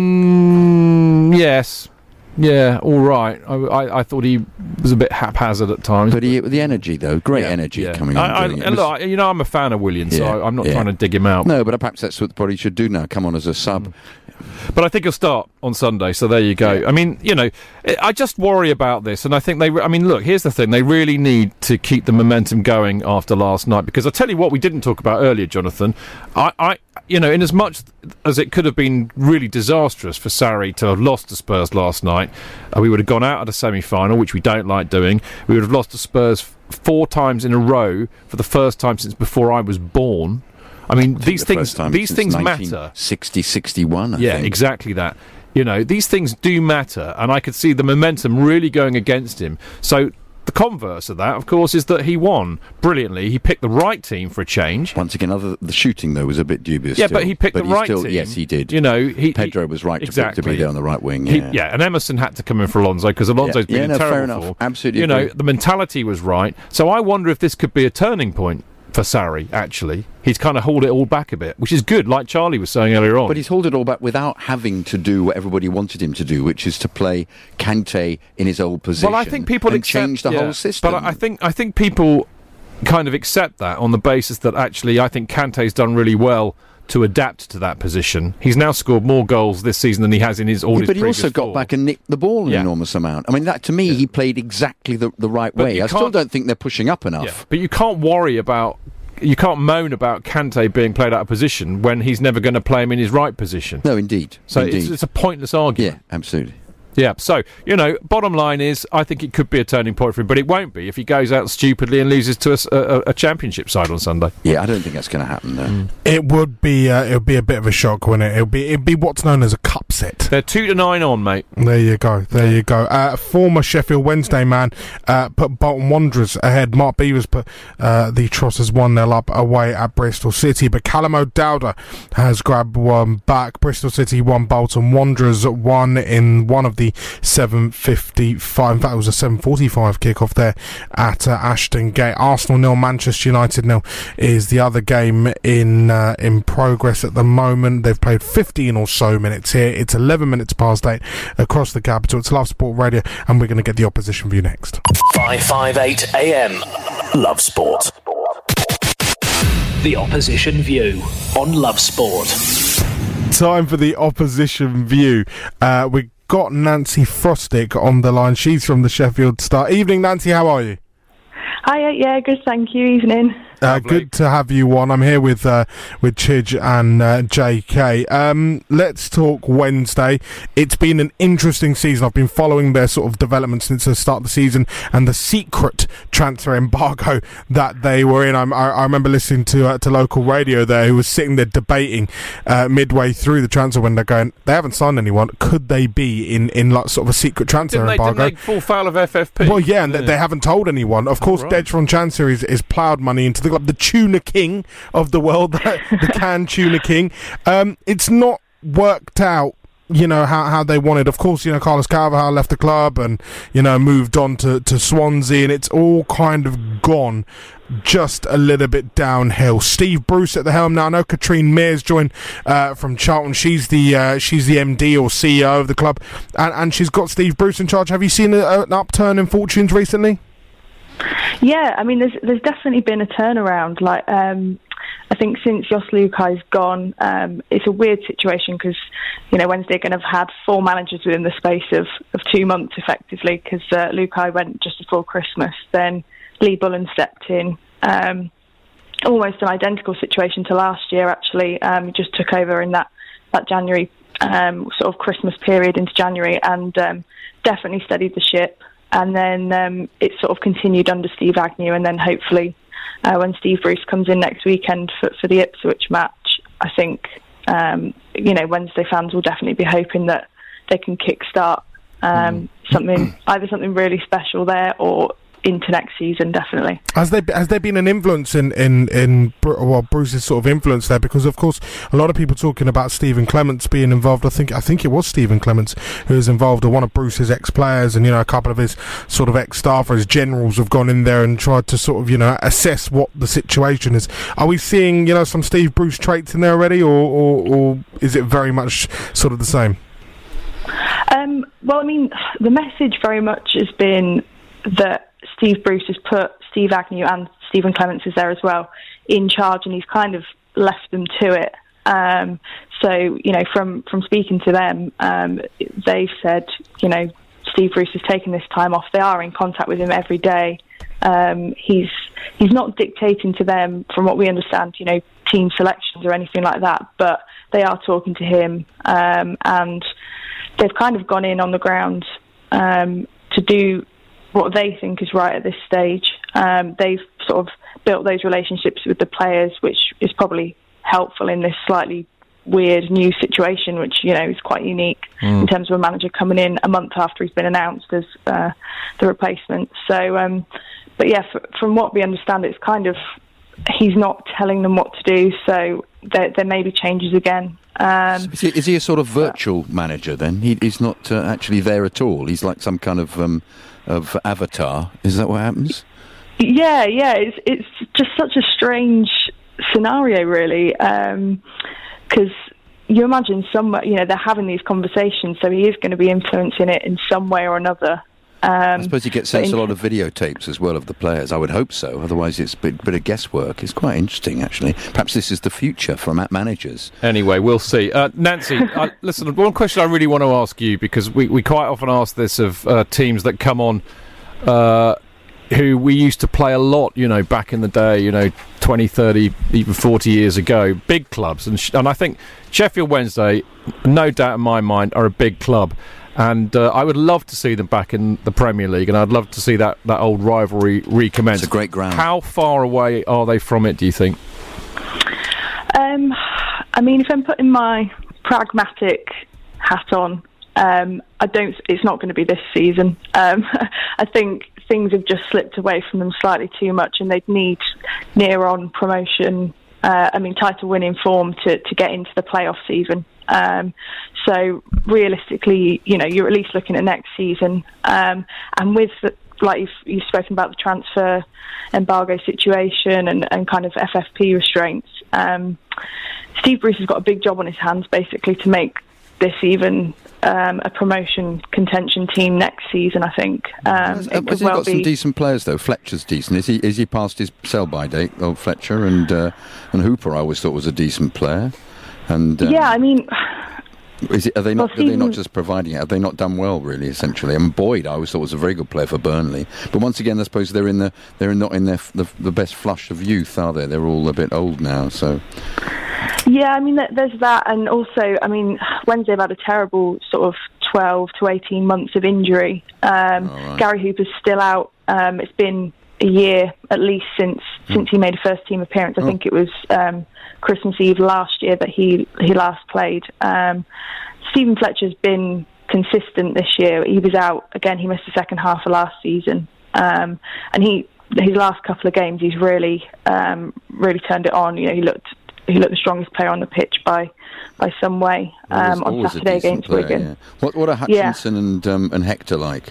I'm yes, yeah, all right. I, I, I thought he was a bit haphazard at times, but he, the energy though, great Yeah, energy yeah. coming on. I, I, doing it. It and was- look, I- you know, I'm a fan of Willian, so Yeah, I, I'm not yeah. trying to dig him out. No, but perhaps that's what Buddy should do now. Come on as a sub. But I think he'll start on Sunday, so there you go. I mean, you know, I I just worry about this, and I think they, re- I mean, look, here's the thing. They really need to keep the momentum going after last night, because I tell you what we didn't talk about earlier, Jonathan. I, I you know, in as much as it could have been really disastrous for Sarri to have lost to Spurs last night. Uh, we would have gone out at a semi-final, which we don't like doing. We would have lost to Spurs f- four times in a row for the first time since before I was born. I mean, I these the things time these things matter. sixty, sixty-one, I yeah, think. exactly that. You know, these things do matter, and I could see the momentum really going against him. So the converse of that, of course, is that he won brilliantly. He picked the right team for a change. Once again, other the shooting though was a bit dubious. Yeah, still. but he picked but the he right still, team. Yes, he did. You know, he, Pedro he, was right exactly. to, to be there on the right wing. He, Yeah, yeah, and Emerson had to come in for Alonso because Alonso's yeah, been yeah, in no, terrible fair enough. form. Absolutely, You know, agree. the mentality was right. So I wonder if this could be a turning point for Sarri, actually. He's kind of hauled it all back a bit, which is good, like Charlie was saying earlier on. But he's hauled it all back without having to do what everybody wanted him to do, which is to play Kante in his old position. Well, I think people and accept, change the yeah, whole system. But I think I think people kind of accept that on the basis that actually I think Kante's done really well to adapt to that position. He's now scored more goals this season than he has in his all yeah, his but he previous also got form. back and nicked the ball an Yeah. enormous amount. I mean, that to me, he played exactly the, the right But way. you I still can't- don't think they're pushing up enough. Yeah, but you can't worry about, you can't moan about Kante being played out of position when he's never going to play him in his right position. No, indeed. So indeed. It's, it's a pointless argument. Yeah, absolutely. Yeah, so, you know, bottom line is, I think it could be a turning point for him, but it won't be if he goes out stupidly and loses to a, s- a- a championship side on Sunday. Yeah, I don't think that's going to happen, though. Mm. It would be uh, it would be a bit of a shock, wouldn't it? It'd be it'd be what's known as a cup set. They're two to nine on, mate. There you go, there you go. Uh, former Sheffield Wednesday man uh, put Bolton Wanderers ahead. Mark Beavers put uh, the Trossers one nil up away at Bristol City, but Callum O'Dowda has grabbed one back. Bristol City won, Bolton Wanderers won in one of the seven fifty-five. In fact, it was a seven forty-five kickoff there at uh, Ashton Gate. Arsenal nil, Manchester United nil is the other game in uh, in progress at the moment. They've played fifteen or so minutes here. It's eleven minutes past eight across the capital. It's Love Sport Radio, and we're going to get the opposition view next. five fifty-eight A M. Love Sport. The opposition view on Love Sport. Time for the opposition view. Uh, we got Nancy Frostick on the line. She's from the Sheffield Star. Evening, Nancy. How are you? Hi, yeah, good, thank you. Evening. Uh, good to have you on. I'm here with uh, with Chidge and uh, J K. Um, let's talk Wednesday. It's been an interesting season. I've been following their sort of development since the start of the season and the secret transfer embargo that they were in. I'm, I, I remember listening to uh, to local radio there, who was sitting there debating uh, midway through the transfer window, going, "They haven't signed anyone. Could they be in in like sort of a secret transfer Didn't they, embargo?" didn't they fall foul of F F P? Well, yeah, and yeah. They, they haven't told anyone. Of course, Oh, right. Dejron Chansiri is, is ploughed money into the club, the tuna king of the world, the can tuna king. Um, it's not worked out, you know, how, how they wanted. Of course, you know, Carlos Carvajal left the club and, you know, moved on to, to Swansea, and it's all kind of gone just a little bit downhill. Steve Bruce at the helm now. I know Katrine Mears joined uh, from Charlton. She's the uh, she's the M D or C E O of the club, and, and she's got Steve Bruce in charge. Have you seen a, an upturn in fortunes recently? Yeah, I mean, there's there's definitely been a turnaround. Like, um, I think since Jos Lukai's gone, um, it's a weird situation because, you know, Wednesday are going to have had four managers within the space of, of two months, effectively, because uh, Lukai went just before Christmas. Then Lee Bullen stepped in. Um, almost an identical situation to last year, actually. Um, he just took over in that, that January, um, sort of Christmas period into January, and um, definitely steadied the ship. And then um, it sort of continued under Steve Agnew, and then hopefully uh, when Steve Bruce comes in next weekend for, for the Ipswich match, I think, um, you know, Wednesday fans will definitely be hoping that they can kickstart um, something, either something really special there or into next season, definitely. Has there has there been an influence in in in well, Bruce's sort of influence there? Because of course a lot of people talking about Stephen Clements being involved. I think I think it was Stephen Clements who was involved, or one of Bruce's ex players, and you know a couple of his sort of ex staffers, generals, have gone in there and tried to sort of you know assess what the situation is. Are we seeing you know some Steve Bruce traits in there already, or or, or is it very much sort of the same? Um, well, I mean, the message very much has been that Steve Bruce has put Steve Agnew, and Stephen Clements is there as well, in charge, and he's kind of left them to it. Um, so, you know, from, from speaking to them, um, they've said, you know, Steve Bruce has taken this time off. They are in contact with him every day. Um, he's he's not dictating to them, from what we understand, you know, team selections or anything like that, but they are talking to him, um, and they've kind of gone in on the ground um, to do what they think is right at this stage. Um, they've sort of built those relationships with the players, which is probably helpful in this slightly weird new situation, which, you know, is quite unique mm. in terms of a manager coming in a month after he's been announced as uh, the replacement. So, um, but yeah, f- from what we understand, it's kind of, he's not telling them what to do, so there, there may be changes again. Um, is, he, is he a sort of virtual uh, manager then? He, he's not uh, actually there at all. He's like some kind of um, of avatar. Is that what happens? Yeah, yeah. It's it's just such a strange scenario, really, because um, you imagine some, you know, they're having these conversations, so he is going to be influencing it in some way or another. Um, I suppose he gets sent a lot of videotapes as well of the players. I would hope so. Otherwise, it's a bit, bit of guesswork. It's quite interesting, actually. Perhaps this is the future for ma- managers. Anyway, we'll see. Uh, Nancy, uh, listen, one question I really want to ask you, because we, we quite often ask this of uh, teams that come on uh, who we used to play a lot, you know, back in the day, you know, twenty, thirty, even forty years ago. Big clubs. And, sh- and I think Sheffield Wednesday, no doubt in my mind, are a big club. And uh, I would love to see them back in the Premier League, and I'd love to see that, that old rivalry recommence. It's a great ground. How far away are they from it, do you think? Um, I mean, if I'm putting my pragmatic hat on, um, I don't. It's not going to be this season. Um, I think things have just slipped away from them slightly too much, and they'd need near-on promotion, uh, I mean, title-winning form to, to get into the playoffs even. Um, so realistically, you know, you're at least looking at next season. Um, and with, the, like you've, you've spoken about the transfer embargo situation and, and kind of F F P restraints, um, Steve Bruce has got a big job on his hands, basically, to make this even um, a promotion contention team next season, I think. Um, has, has he well got be... some decent players, though? Fletcher's decent. Is he Is he past his sell-by date, old Fletcher? And, uh, and Hooper, I always thought, was a decent player. And um, yeah, I mean, is it, are they not? Well, Stephen, are they not just providing it? Have they not done well, really? Essentially, and Boyd, I always thought was a very good player for Burnley. But once again, I suppose they're in the they're not in their the, the best flush of youth, are they? They're all a bit old now. So yeah, I mean, there's that, and also, I mean, Wednesday have had a terrible sort of twelve to eighteen months of injury. Um, right. Gary Hooper's still out. Um, it's been a year at least since mm. since he made a first team appearance. I oh. think it was um, Christmas Eve last year that he he last played. Um, Stephen Fletcher's been consistent this year. He was out again. He missed the second half of last season, um, and he his last couple of games he's really um, really turned it on. You know, he looked he looked the strongest player on the pitch by by some way um, always, always on Saturday against player, Wigan. Yeah. What what are Hutchinson yeah. and um, and Hector like?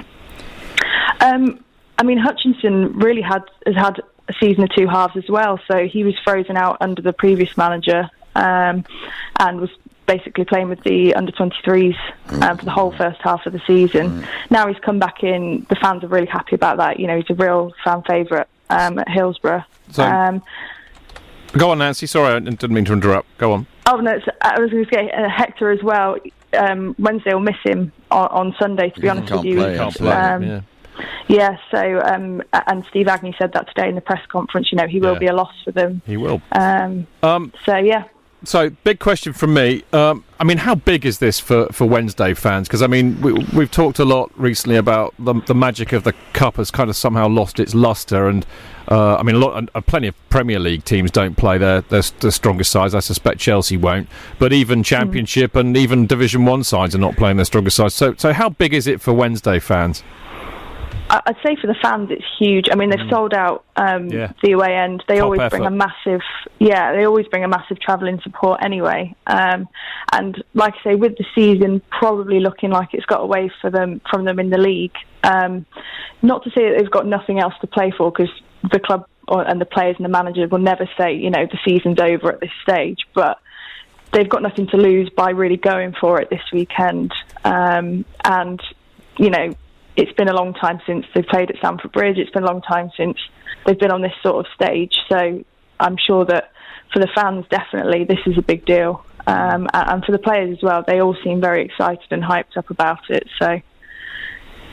Um, I mean, Hutchinson really had has had a season of two halves as well. So he was frozen out under the previous manager um, and was basically playing with the under twenty-threes um, for the whole first half of the season. Right. Now he's come back in. The fans are really happy about that. You know, he's a real fan favourite um, at Hillsborough. So, um, go on, Nancy. Sorry, I didn't mean to interrupt. Go on. Oh no, I was going to say uh, Hector as well. Um, Wednesday will miss him on, on Sunday. To be honest with you, play, can't play, um, yeah. Yeah, so, um, and Steve Agnew said that today in the press conference, you know, he will yeah. be a loss for them. He will. Um, um, so, yeah. So, big question from me. Um, I mean, how big is this for, for Wednesday fans? Because, I mean, we, we've talked a lot recently about the, the magic of the Cup has kind of somehow lost its lustre. And, uh, I mean, a lot, uh, plenty of Premier League teams don't play their, their, their strongest sides. I suspect Chelsea won't. But even Championship mm. and even Division one sides are not playing their strongest sides. So, so how big is it for Wednesday fans? I'd say for the fans it's huge. I mean, they've mm. sold out um, yeah. the away end. They Top always effort. bring a massive, yeah, they always bring a massive travelling support anyway. Um, and like I say, with the season probably looking like it's got away for them from them in the league. Um, not to say that they've got nothing else to play for, because the club or, and the players and the manager will never say, you know, the season's over at this stage. But they've got nothing to lose by really going for it this weekend. Um, and you know. It's been a long time since they've played at Stamford Bridge. It's been a long time since they've been on this sort of stage. So I'm sure that for the fans, definitely, this is a big deal. Um, and for the players as well, they all seem very excited and hyped up about it. So,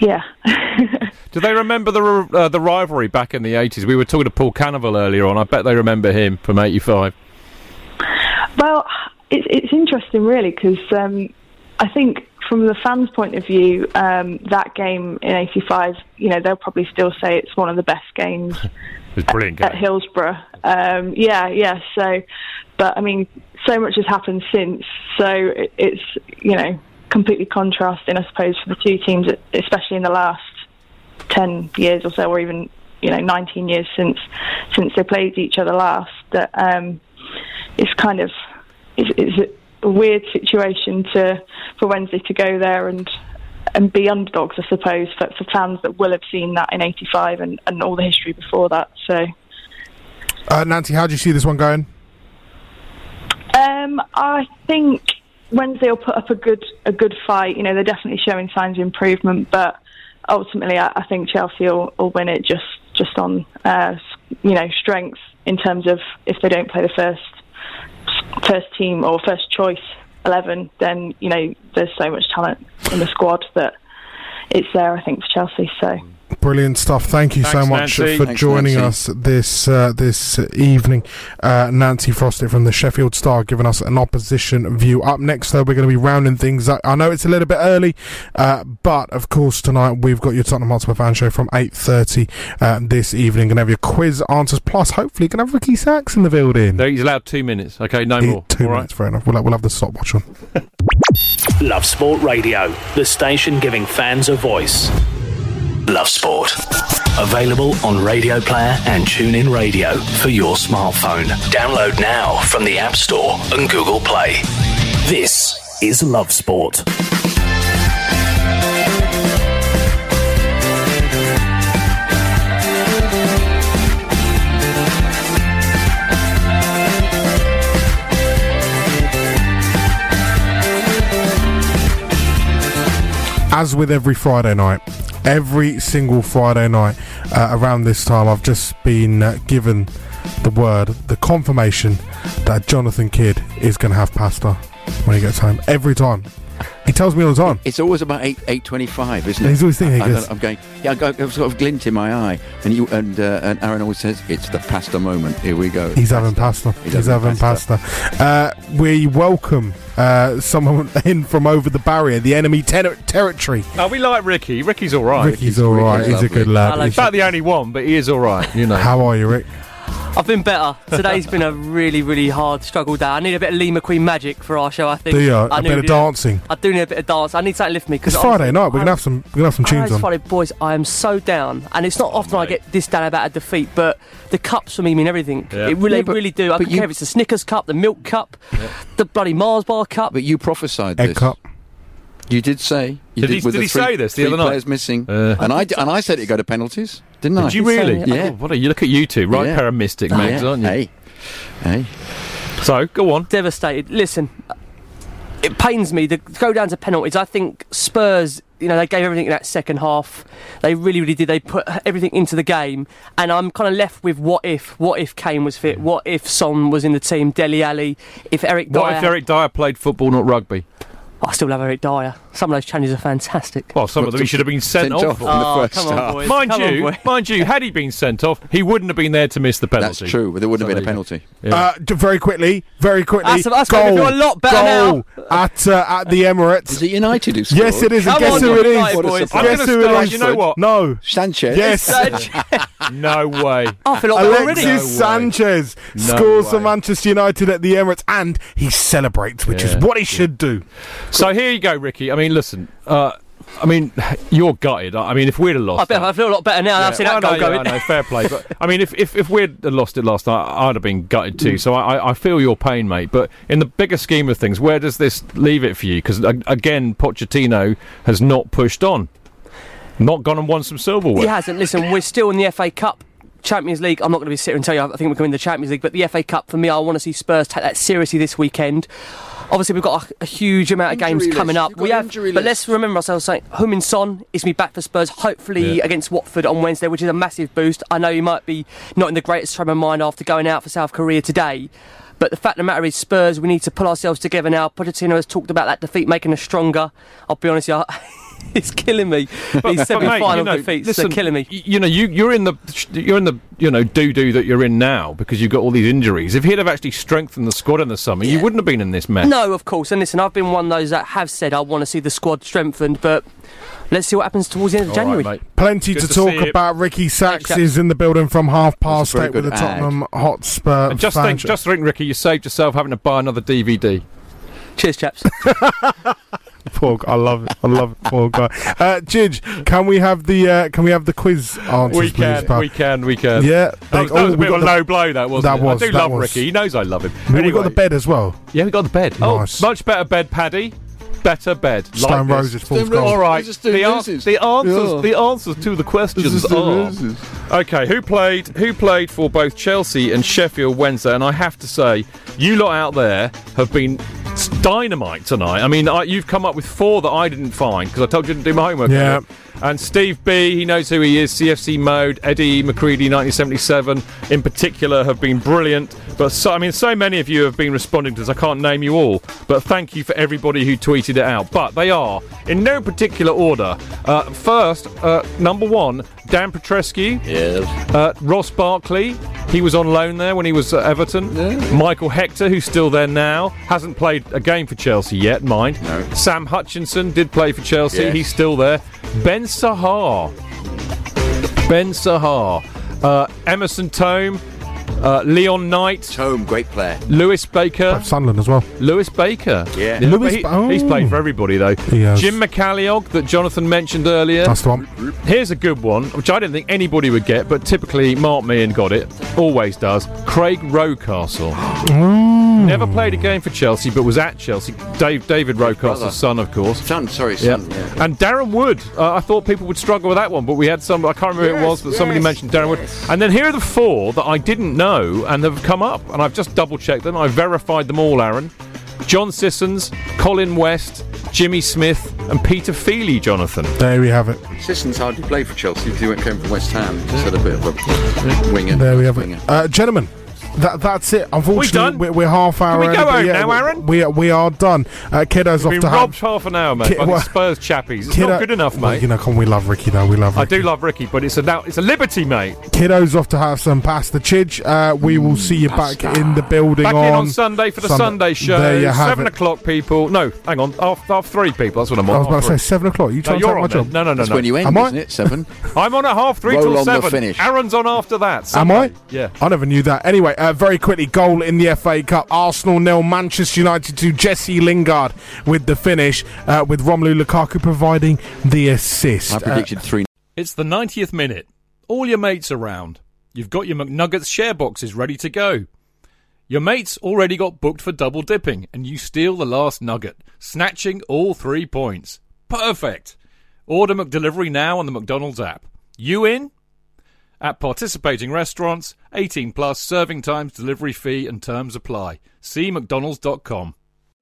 yeah. Do they remember the uh, the rivalry back in the eighties? We were talking to Paul Cannavale earlier on. I bet they remember him from eighty-five. Well, it's it's interesting, really, because um, I think from the fans' point of view, um, that game in eighty-five, you know, they'll probably still say it's one of the best games It was brilliant game. at Hillsborough. Um, yeah, yeah. So, but I mean, so much has happened since. So it, it's you know completely contrasting, I suppose, for the two teams, especially in the last ten years or so, or even you know nineteen years since since they played each other last. That um, it's kind of it's, it's a weird situation to for Wednesday to go there and and be underdogs, I suppose, for, for fans that will have seen that in eighty-five and, and all the history before that. So, uh, Nancy, how do you see this one going? Um, I think Wednesday will put up a good a good fight. You know, they're definitely showing signs of improvement, but ultimately, I, I think Chelsea will, will win it just just on uh, you know strength in terms of if they don't play the first first team or first choice eleven, then you know there's so much talent in the squad that it's there. I think for Chelsea. So. Brilliant stuff. Thank you Thanks, so much Nancy. for Thanks, joining Nancy. us this uh, this evening. Uh, Nancy Frosted from the Sheffield Star giving us an opposition view. Up next, though, we're going to be rounding things up. I know it's a little bit early, uh, but of course tonight we've got your Tottenham Hotspur fan show from eight thirty uh, this evening. Going to have your quiz answers, plus hopefully going to have Ricky Sachs in the building. No, he's allowed two minutes. Okay, no He- more. Two All right. minutes, fair enough. We'll, we'll have the stopwatch on. Love Sport Radio, the station giving fans a voice. Love Sport. Available on Radio Player and TuneIn Radio for your smartphone. Download now from the App Store and Google Play. This is Love Sport. As with every Friday night, every single Friday night uh, around this time, I've just been uh, given the word, the confirmation that Jonathan Kidd is going to have pasta when he gets home. Every time. He tells me all the time. It's always about eight eight twenty-five, isn't it? He's always thinking, I, he I, goes- I'm going. Yeah, I've got a sort of glint in my eye, and you and uh, and Aaron always says it's the pasta moment. Here we go. He's having pasta. He's He's, having having pasta. Uh, we welcome uh, someone in from over the barrier, the enemy ter- territory. No, we like Ricky. Ricky's all right. Ricky's all right. He's a good lad. He's about the only one, but he is all right. You know. How are you, Rick? I've been better. Today's been a really, really hard struggle day. I need a bit of Lee McQueen magic for our show, I think. Do you? I A need- bit of dancing. I do need a bit of dance. I need something to lift me. It's Friday night. We're gonna have some. We're gonna have some tunes It's on. Friday, boys. I am so down, and it's not often I get this down about a defeat, but the cups for me mean everything. Yeah. It really, Yeah, but- really do. I but don't you- care if it's the Snickers cup, the milk cup, the bloody Mars bar cup. But you prophesied Egg this. cup. You did say. You Did he- with did the he three, say this the three other night? players missing, Uh. and I d- and I said it'd go to penalties, didn't I? Did you really? Yeah. Oh, what are you? Look at you two, right? Yeah. Pair of mystic Oh, mags, yeah. aren't you? Hey, hey. So, go on. Devastated. Listen, it pains me to go down to penalties. I think Spurs, you know, they gave everything in that second half. They really, really did. They put everything into the game. And I'm kind of left with what if. What if Kane was fit? What if Son was in the team? Dele Alli? If Eric Dyer... What if Eric Dyer played football, not rugby? I still love Eric Dyer. Some of those changes are fantastic. Well, some of them he should have been sent, Sent off. off in the Oh, first come on, half. boys, Mind come on, you, boy. mind you, had he been sent off, he wouldn't have been there to miss the penalty. That's true, but there wouldn't So have been a there you penalty. go. Yeah. Uh, d- very quickly, very quickly. That's- that's goal, made me feel a lot better goal at uh, at the Emirates. Is it United who scored? Yes, it is. And Come guess on, who it United is? boys. I'm Guess gonna who start- it is? you know what? No. Sanchez. Yes. No way. I feel like already. Alexis No way. Sanchez No scores for way. Manchester United at the Emirates, and he celebrates, which is Yeah. what he should do. So here you go, Ricky. I mean, listen. Uh, I mean, you're gutted. I mean, if we'd have lost, I, bet I feel a lot better now. Yeah, I've seen well, that I goal know, going. yeah, I know, fair play. But I mean, if, if if we'd have lost it last night, I'd have been gutted too. So I, I- I feel your pain, mate. But in the bigger scheme of things, where does this leave it for you? Because again, Pochettino has not pushed on, not gone and won some silverware. He hasn't. Listen, we're still in the F A Cup. Champions League, I'm not going to be sitting and tell you I think we're going to win the Champions League, but the F A Cup, for me, I want to see Spurs take that seriously this weekend. Obviously, we've got a, a huge amount of Injury games coming list. up. You've got We have, injury but list. let's remember ourselves saying Heung-min Son is me back for Spurs, hopefully Yeah. against Watford on Wednesday, which is a massive boost. I know you might be not in the greatest frame of mind after going out for South Korea today, but the fact of the matter is, Spurs, we need to pull ourselves together now. Pochettino has talked about that defeat making us stronger. I'll be honest, with you, it's killing me. But- These but, semi-final mate, you know, defeats listen, are killing me. y- You know, you you're in the you're in the you know doo doo that you're in now because you've got all these injuries. If he'd have actually strengthened the squad in the summer, you wouldn't have been in this mess. No, of course. And listen, I've been one of those that have said I want to see the squad strengthened, but let's see what happens towards the end of All right, January. mate. Plenty Good to to talk see it. about. Ricky Sachs chaps. is in the building from half past very eight with the good ad. Tottenham Hotspur. And just fan think, show. just think, Ricky, you saved yourself having to buy another D V D. Cheers, chaps. Poor guy, I love it. I love it. Poor guy. Uh, Jidge, can we have the uh, can we have the quiz answers, We please, can, pal? we can, we can. Yeah, That they- was, that was oh, a we bit of a got the- low blow, that wasn't that it? was, I do that love was. Ricky. He knows I love him. We, we Anyway, got the bed as well. Yeah, we got the bed. Nice. Oh, much better bed, Paddy. Better bed. Stone like this. Roses, fourth goal. All right. Just do The, an- loses. the answers. Yeah. The answers to the questions Just do are. loses. Okay, who played? Who played for both Chelsea and Sheffield Wednesday? And I have to say, you lot out there have been s- dynamite tonight. I mean, I, you've come up with four that I didn't find because I told you to do my homework. Yeah. And Steve B, he knows who he is. C F C Mode, Eddie McCready, nineteen seventy-seven, in particular, have been brilliant. But so, I mean, so many of you have been responding to this. I can't name you all, but thank you for everybody who tweeted it out. But they are in no particular order. Uh, first, uh, number one, Dan Petrescu. Yes. Uh, Ross Barkley, he was on loan there when he was at Everton. Michael Hector, who's still there now, hasn't played a game for Chelsea yet, mind. No. Sam Hutchinson did play for Chelsea, Yes. he's still there. Ben Sahar. Ben Sahar. Uh, Emerson Tome. Uh, Leon Knight. Tome, great player. Lewis Baker. Sunderland as well. Lewis Baker. Yeah. Lewis he- Ba- oh. He's played for everybody, though. He has. Jim McCalliog, that Jonathan mentioned earlier. That's the one. Here's a good one, which I didn't think anybody would get, but typically Mark Meehan got it. Always does. Craig Rocastle. Mm. Never played a game for Chelsea, but was at Chelsea. Dave, David brother. Rocastle's son, of course. Son, sorry, Yeah. son. Yeah. And Darren Wood. Uh, I thought people would struggle with that one, but we had some. I can't remember who it was, but somebody yes, mentioned Darren yes. Wood. And then here are the four that I didn't know and have come up, and I've just double checked them. I verified them all, Aaron. John Sissons, Colin West, Jimmy Smith, and Peter Feely, Jonathan. There we have it. Sissons hardly played for Chelsea because he went came from West Ham. Just had a bit of a winger. There we have winger. it. Uh, gentlemen, that, that's it. Unfortunately, done? We're, we're half hour Can we in, go but home yeah, now, we- Aaron? We, we are done. Uh, Kiddo's We've off been to robbed have... half an hour, mate, Ki- by the well, Spurs chappies. It's Kiddo- not good enough, well, mate. you know, come we love Ricky, though. We love I Ricky. do love Ricky, but it's a now it's a liberty, mate. Kiddo's off to have some pasta. Chidge, uh, we will see you back pasta. in the building Back on... in on Sunday for the Sunday. Sunday show. There you have Seven it. o'clock, people. No, hang on, half, half three, people. That's what I'm on. I was about half to say three. seven o'clock. You No, trying to you're take my on then. job? No, no, no, That's no. when you end, Am I? isn't it? Seven. I'm on at half three Roll till on the seven. finish. Aaron's on after that. Am Sunday. I? Yeah. I never knew that. Anyway, uh, very quickly, goal in the F A Cup. Arsenal nil, Manchester United two. Jesse Lingard with the finish, uh, with Romelu Lukaku providing the assist. I predicted Uh, three. It's the ninetieth minute. All your mates around. You've got your McNuggets share boxes ready to go. Your mates already got booked for double dipping, and you steal the last nugget, snatching all three points. Perfect. Order McDelivery now on the McDonald's app. You in? At participating restaurants, eighteen plus, serving times, delivery fee and terms apply. See mcdonalds dot com.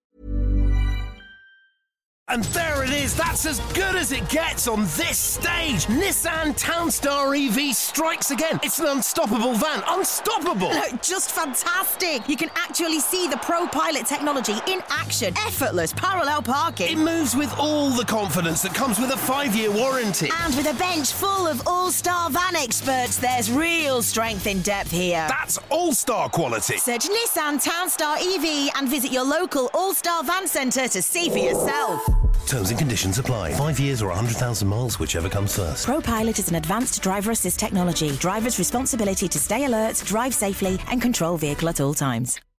And there it is, that's as good as it gets on this stage. Nissan Townstar E V strikes again. It's an unstoppable van, unstoppable. No, just fantastic. You can actually see the Pro Pilot technology in action. Effortless parallel It parking. moves with all the confidence that comes with a five-year warranty. And with a bench full of all-star van experts, there's real strength in depth here. That's all-star quality. Search Nissan Townstar E V and visit your local all-star van centre to see for yourself. Terms and conditions apply. Five years or one hundred thousand miles, whichever comes first. ProPilot is an advanced driver assist technology. Driver's responsibility to stay alert, drive safely, and control vehicle at all times.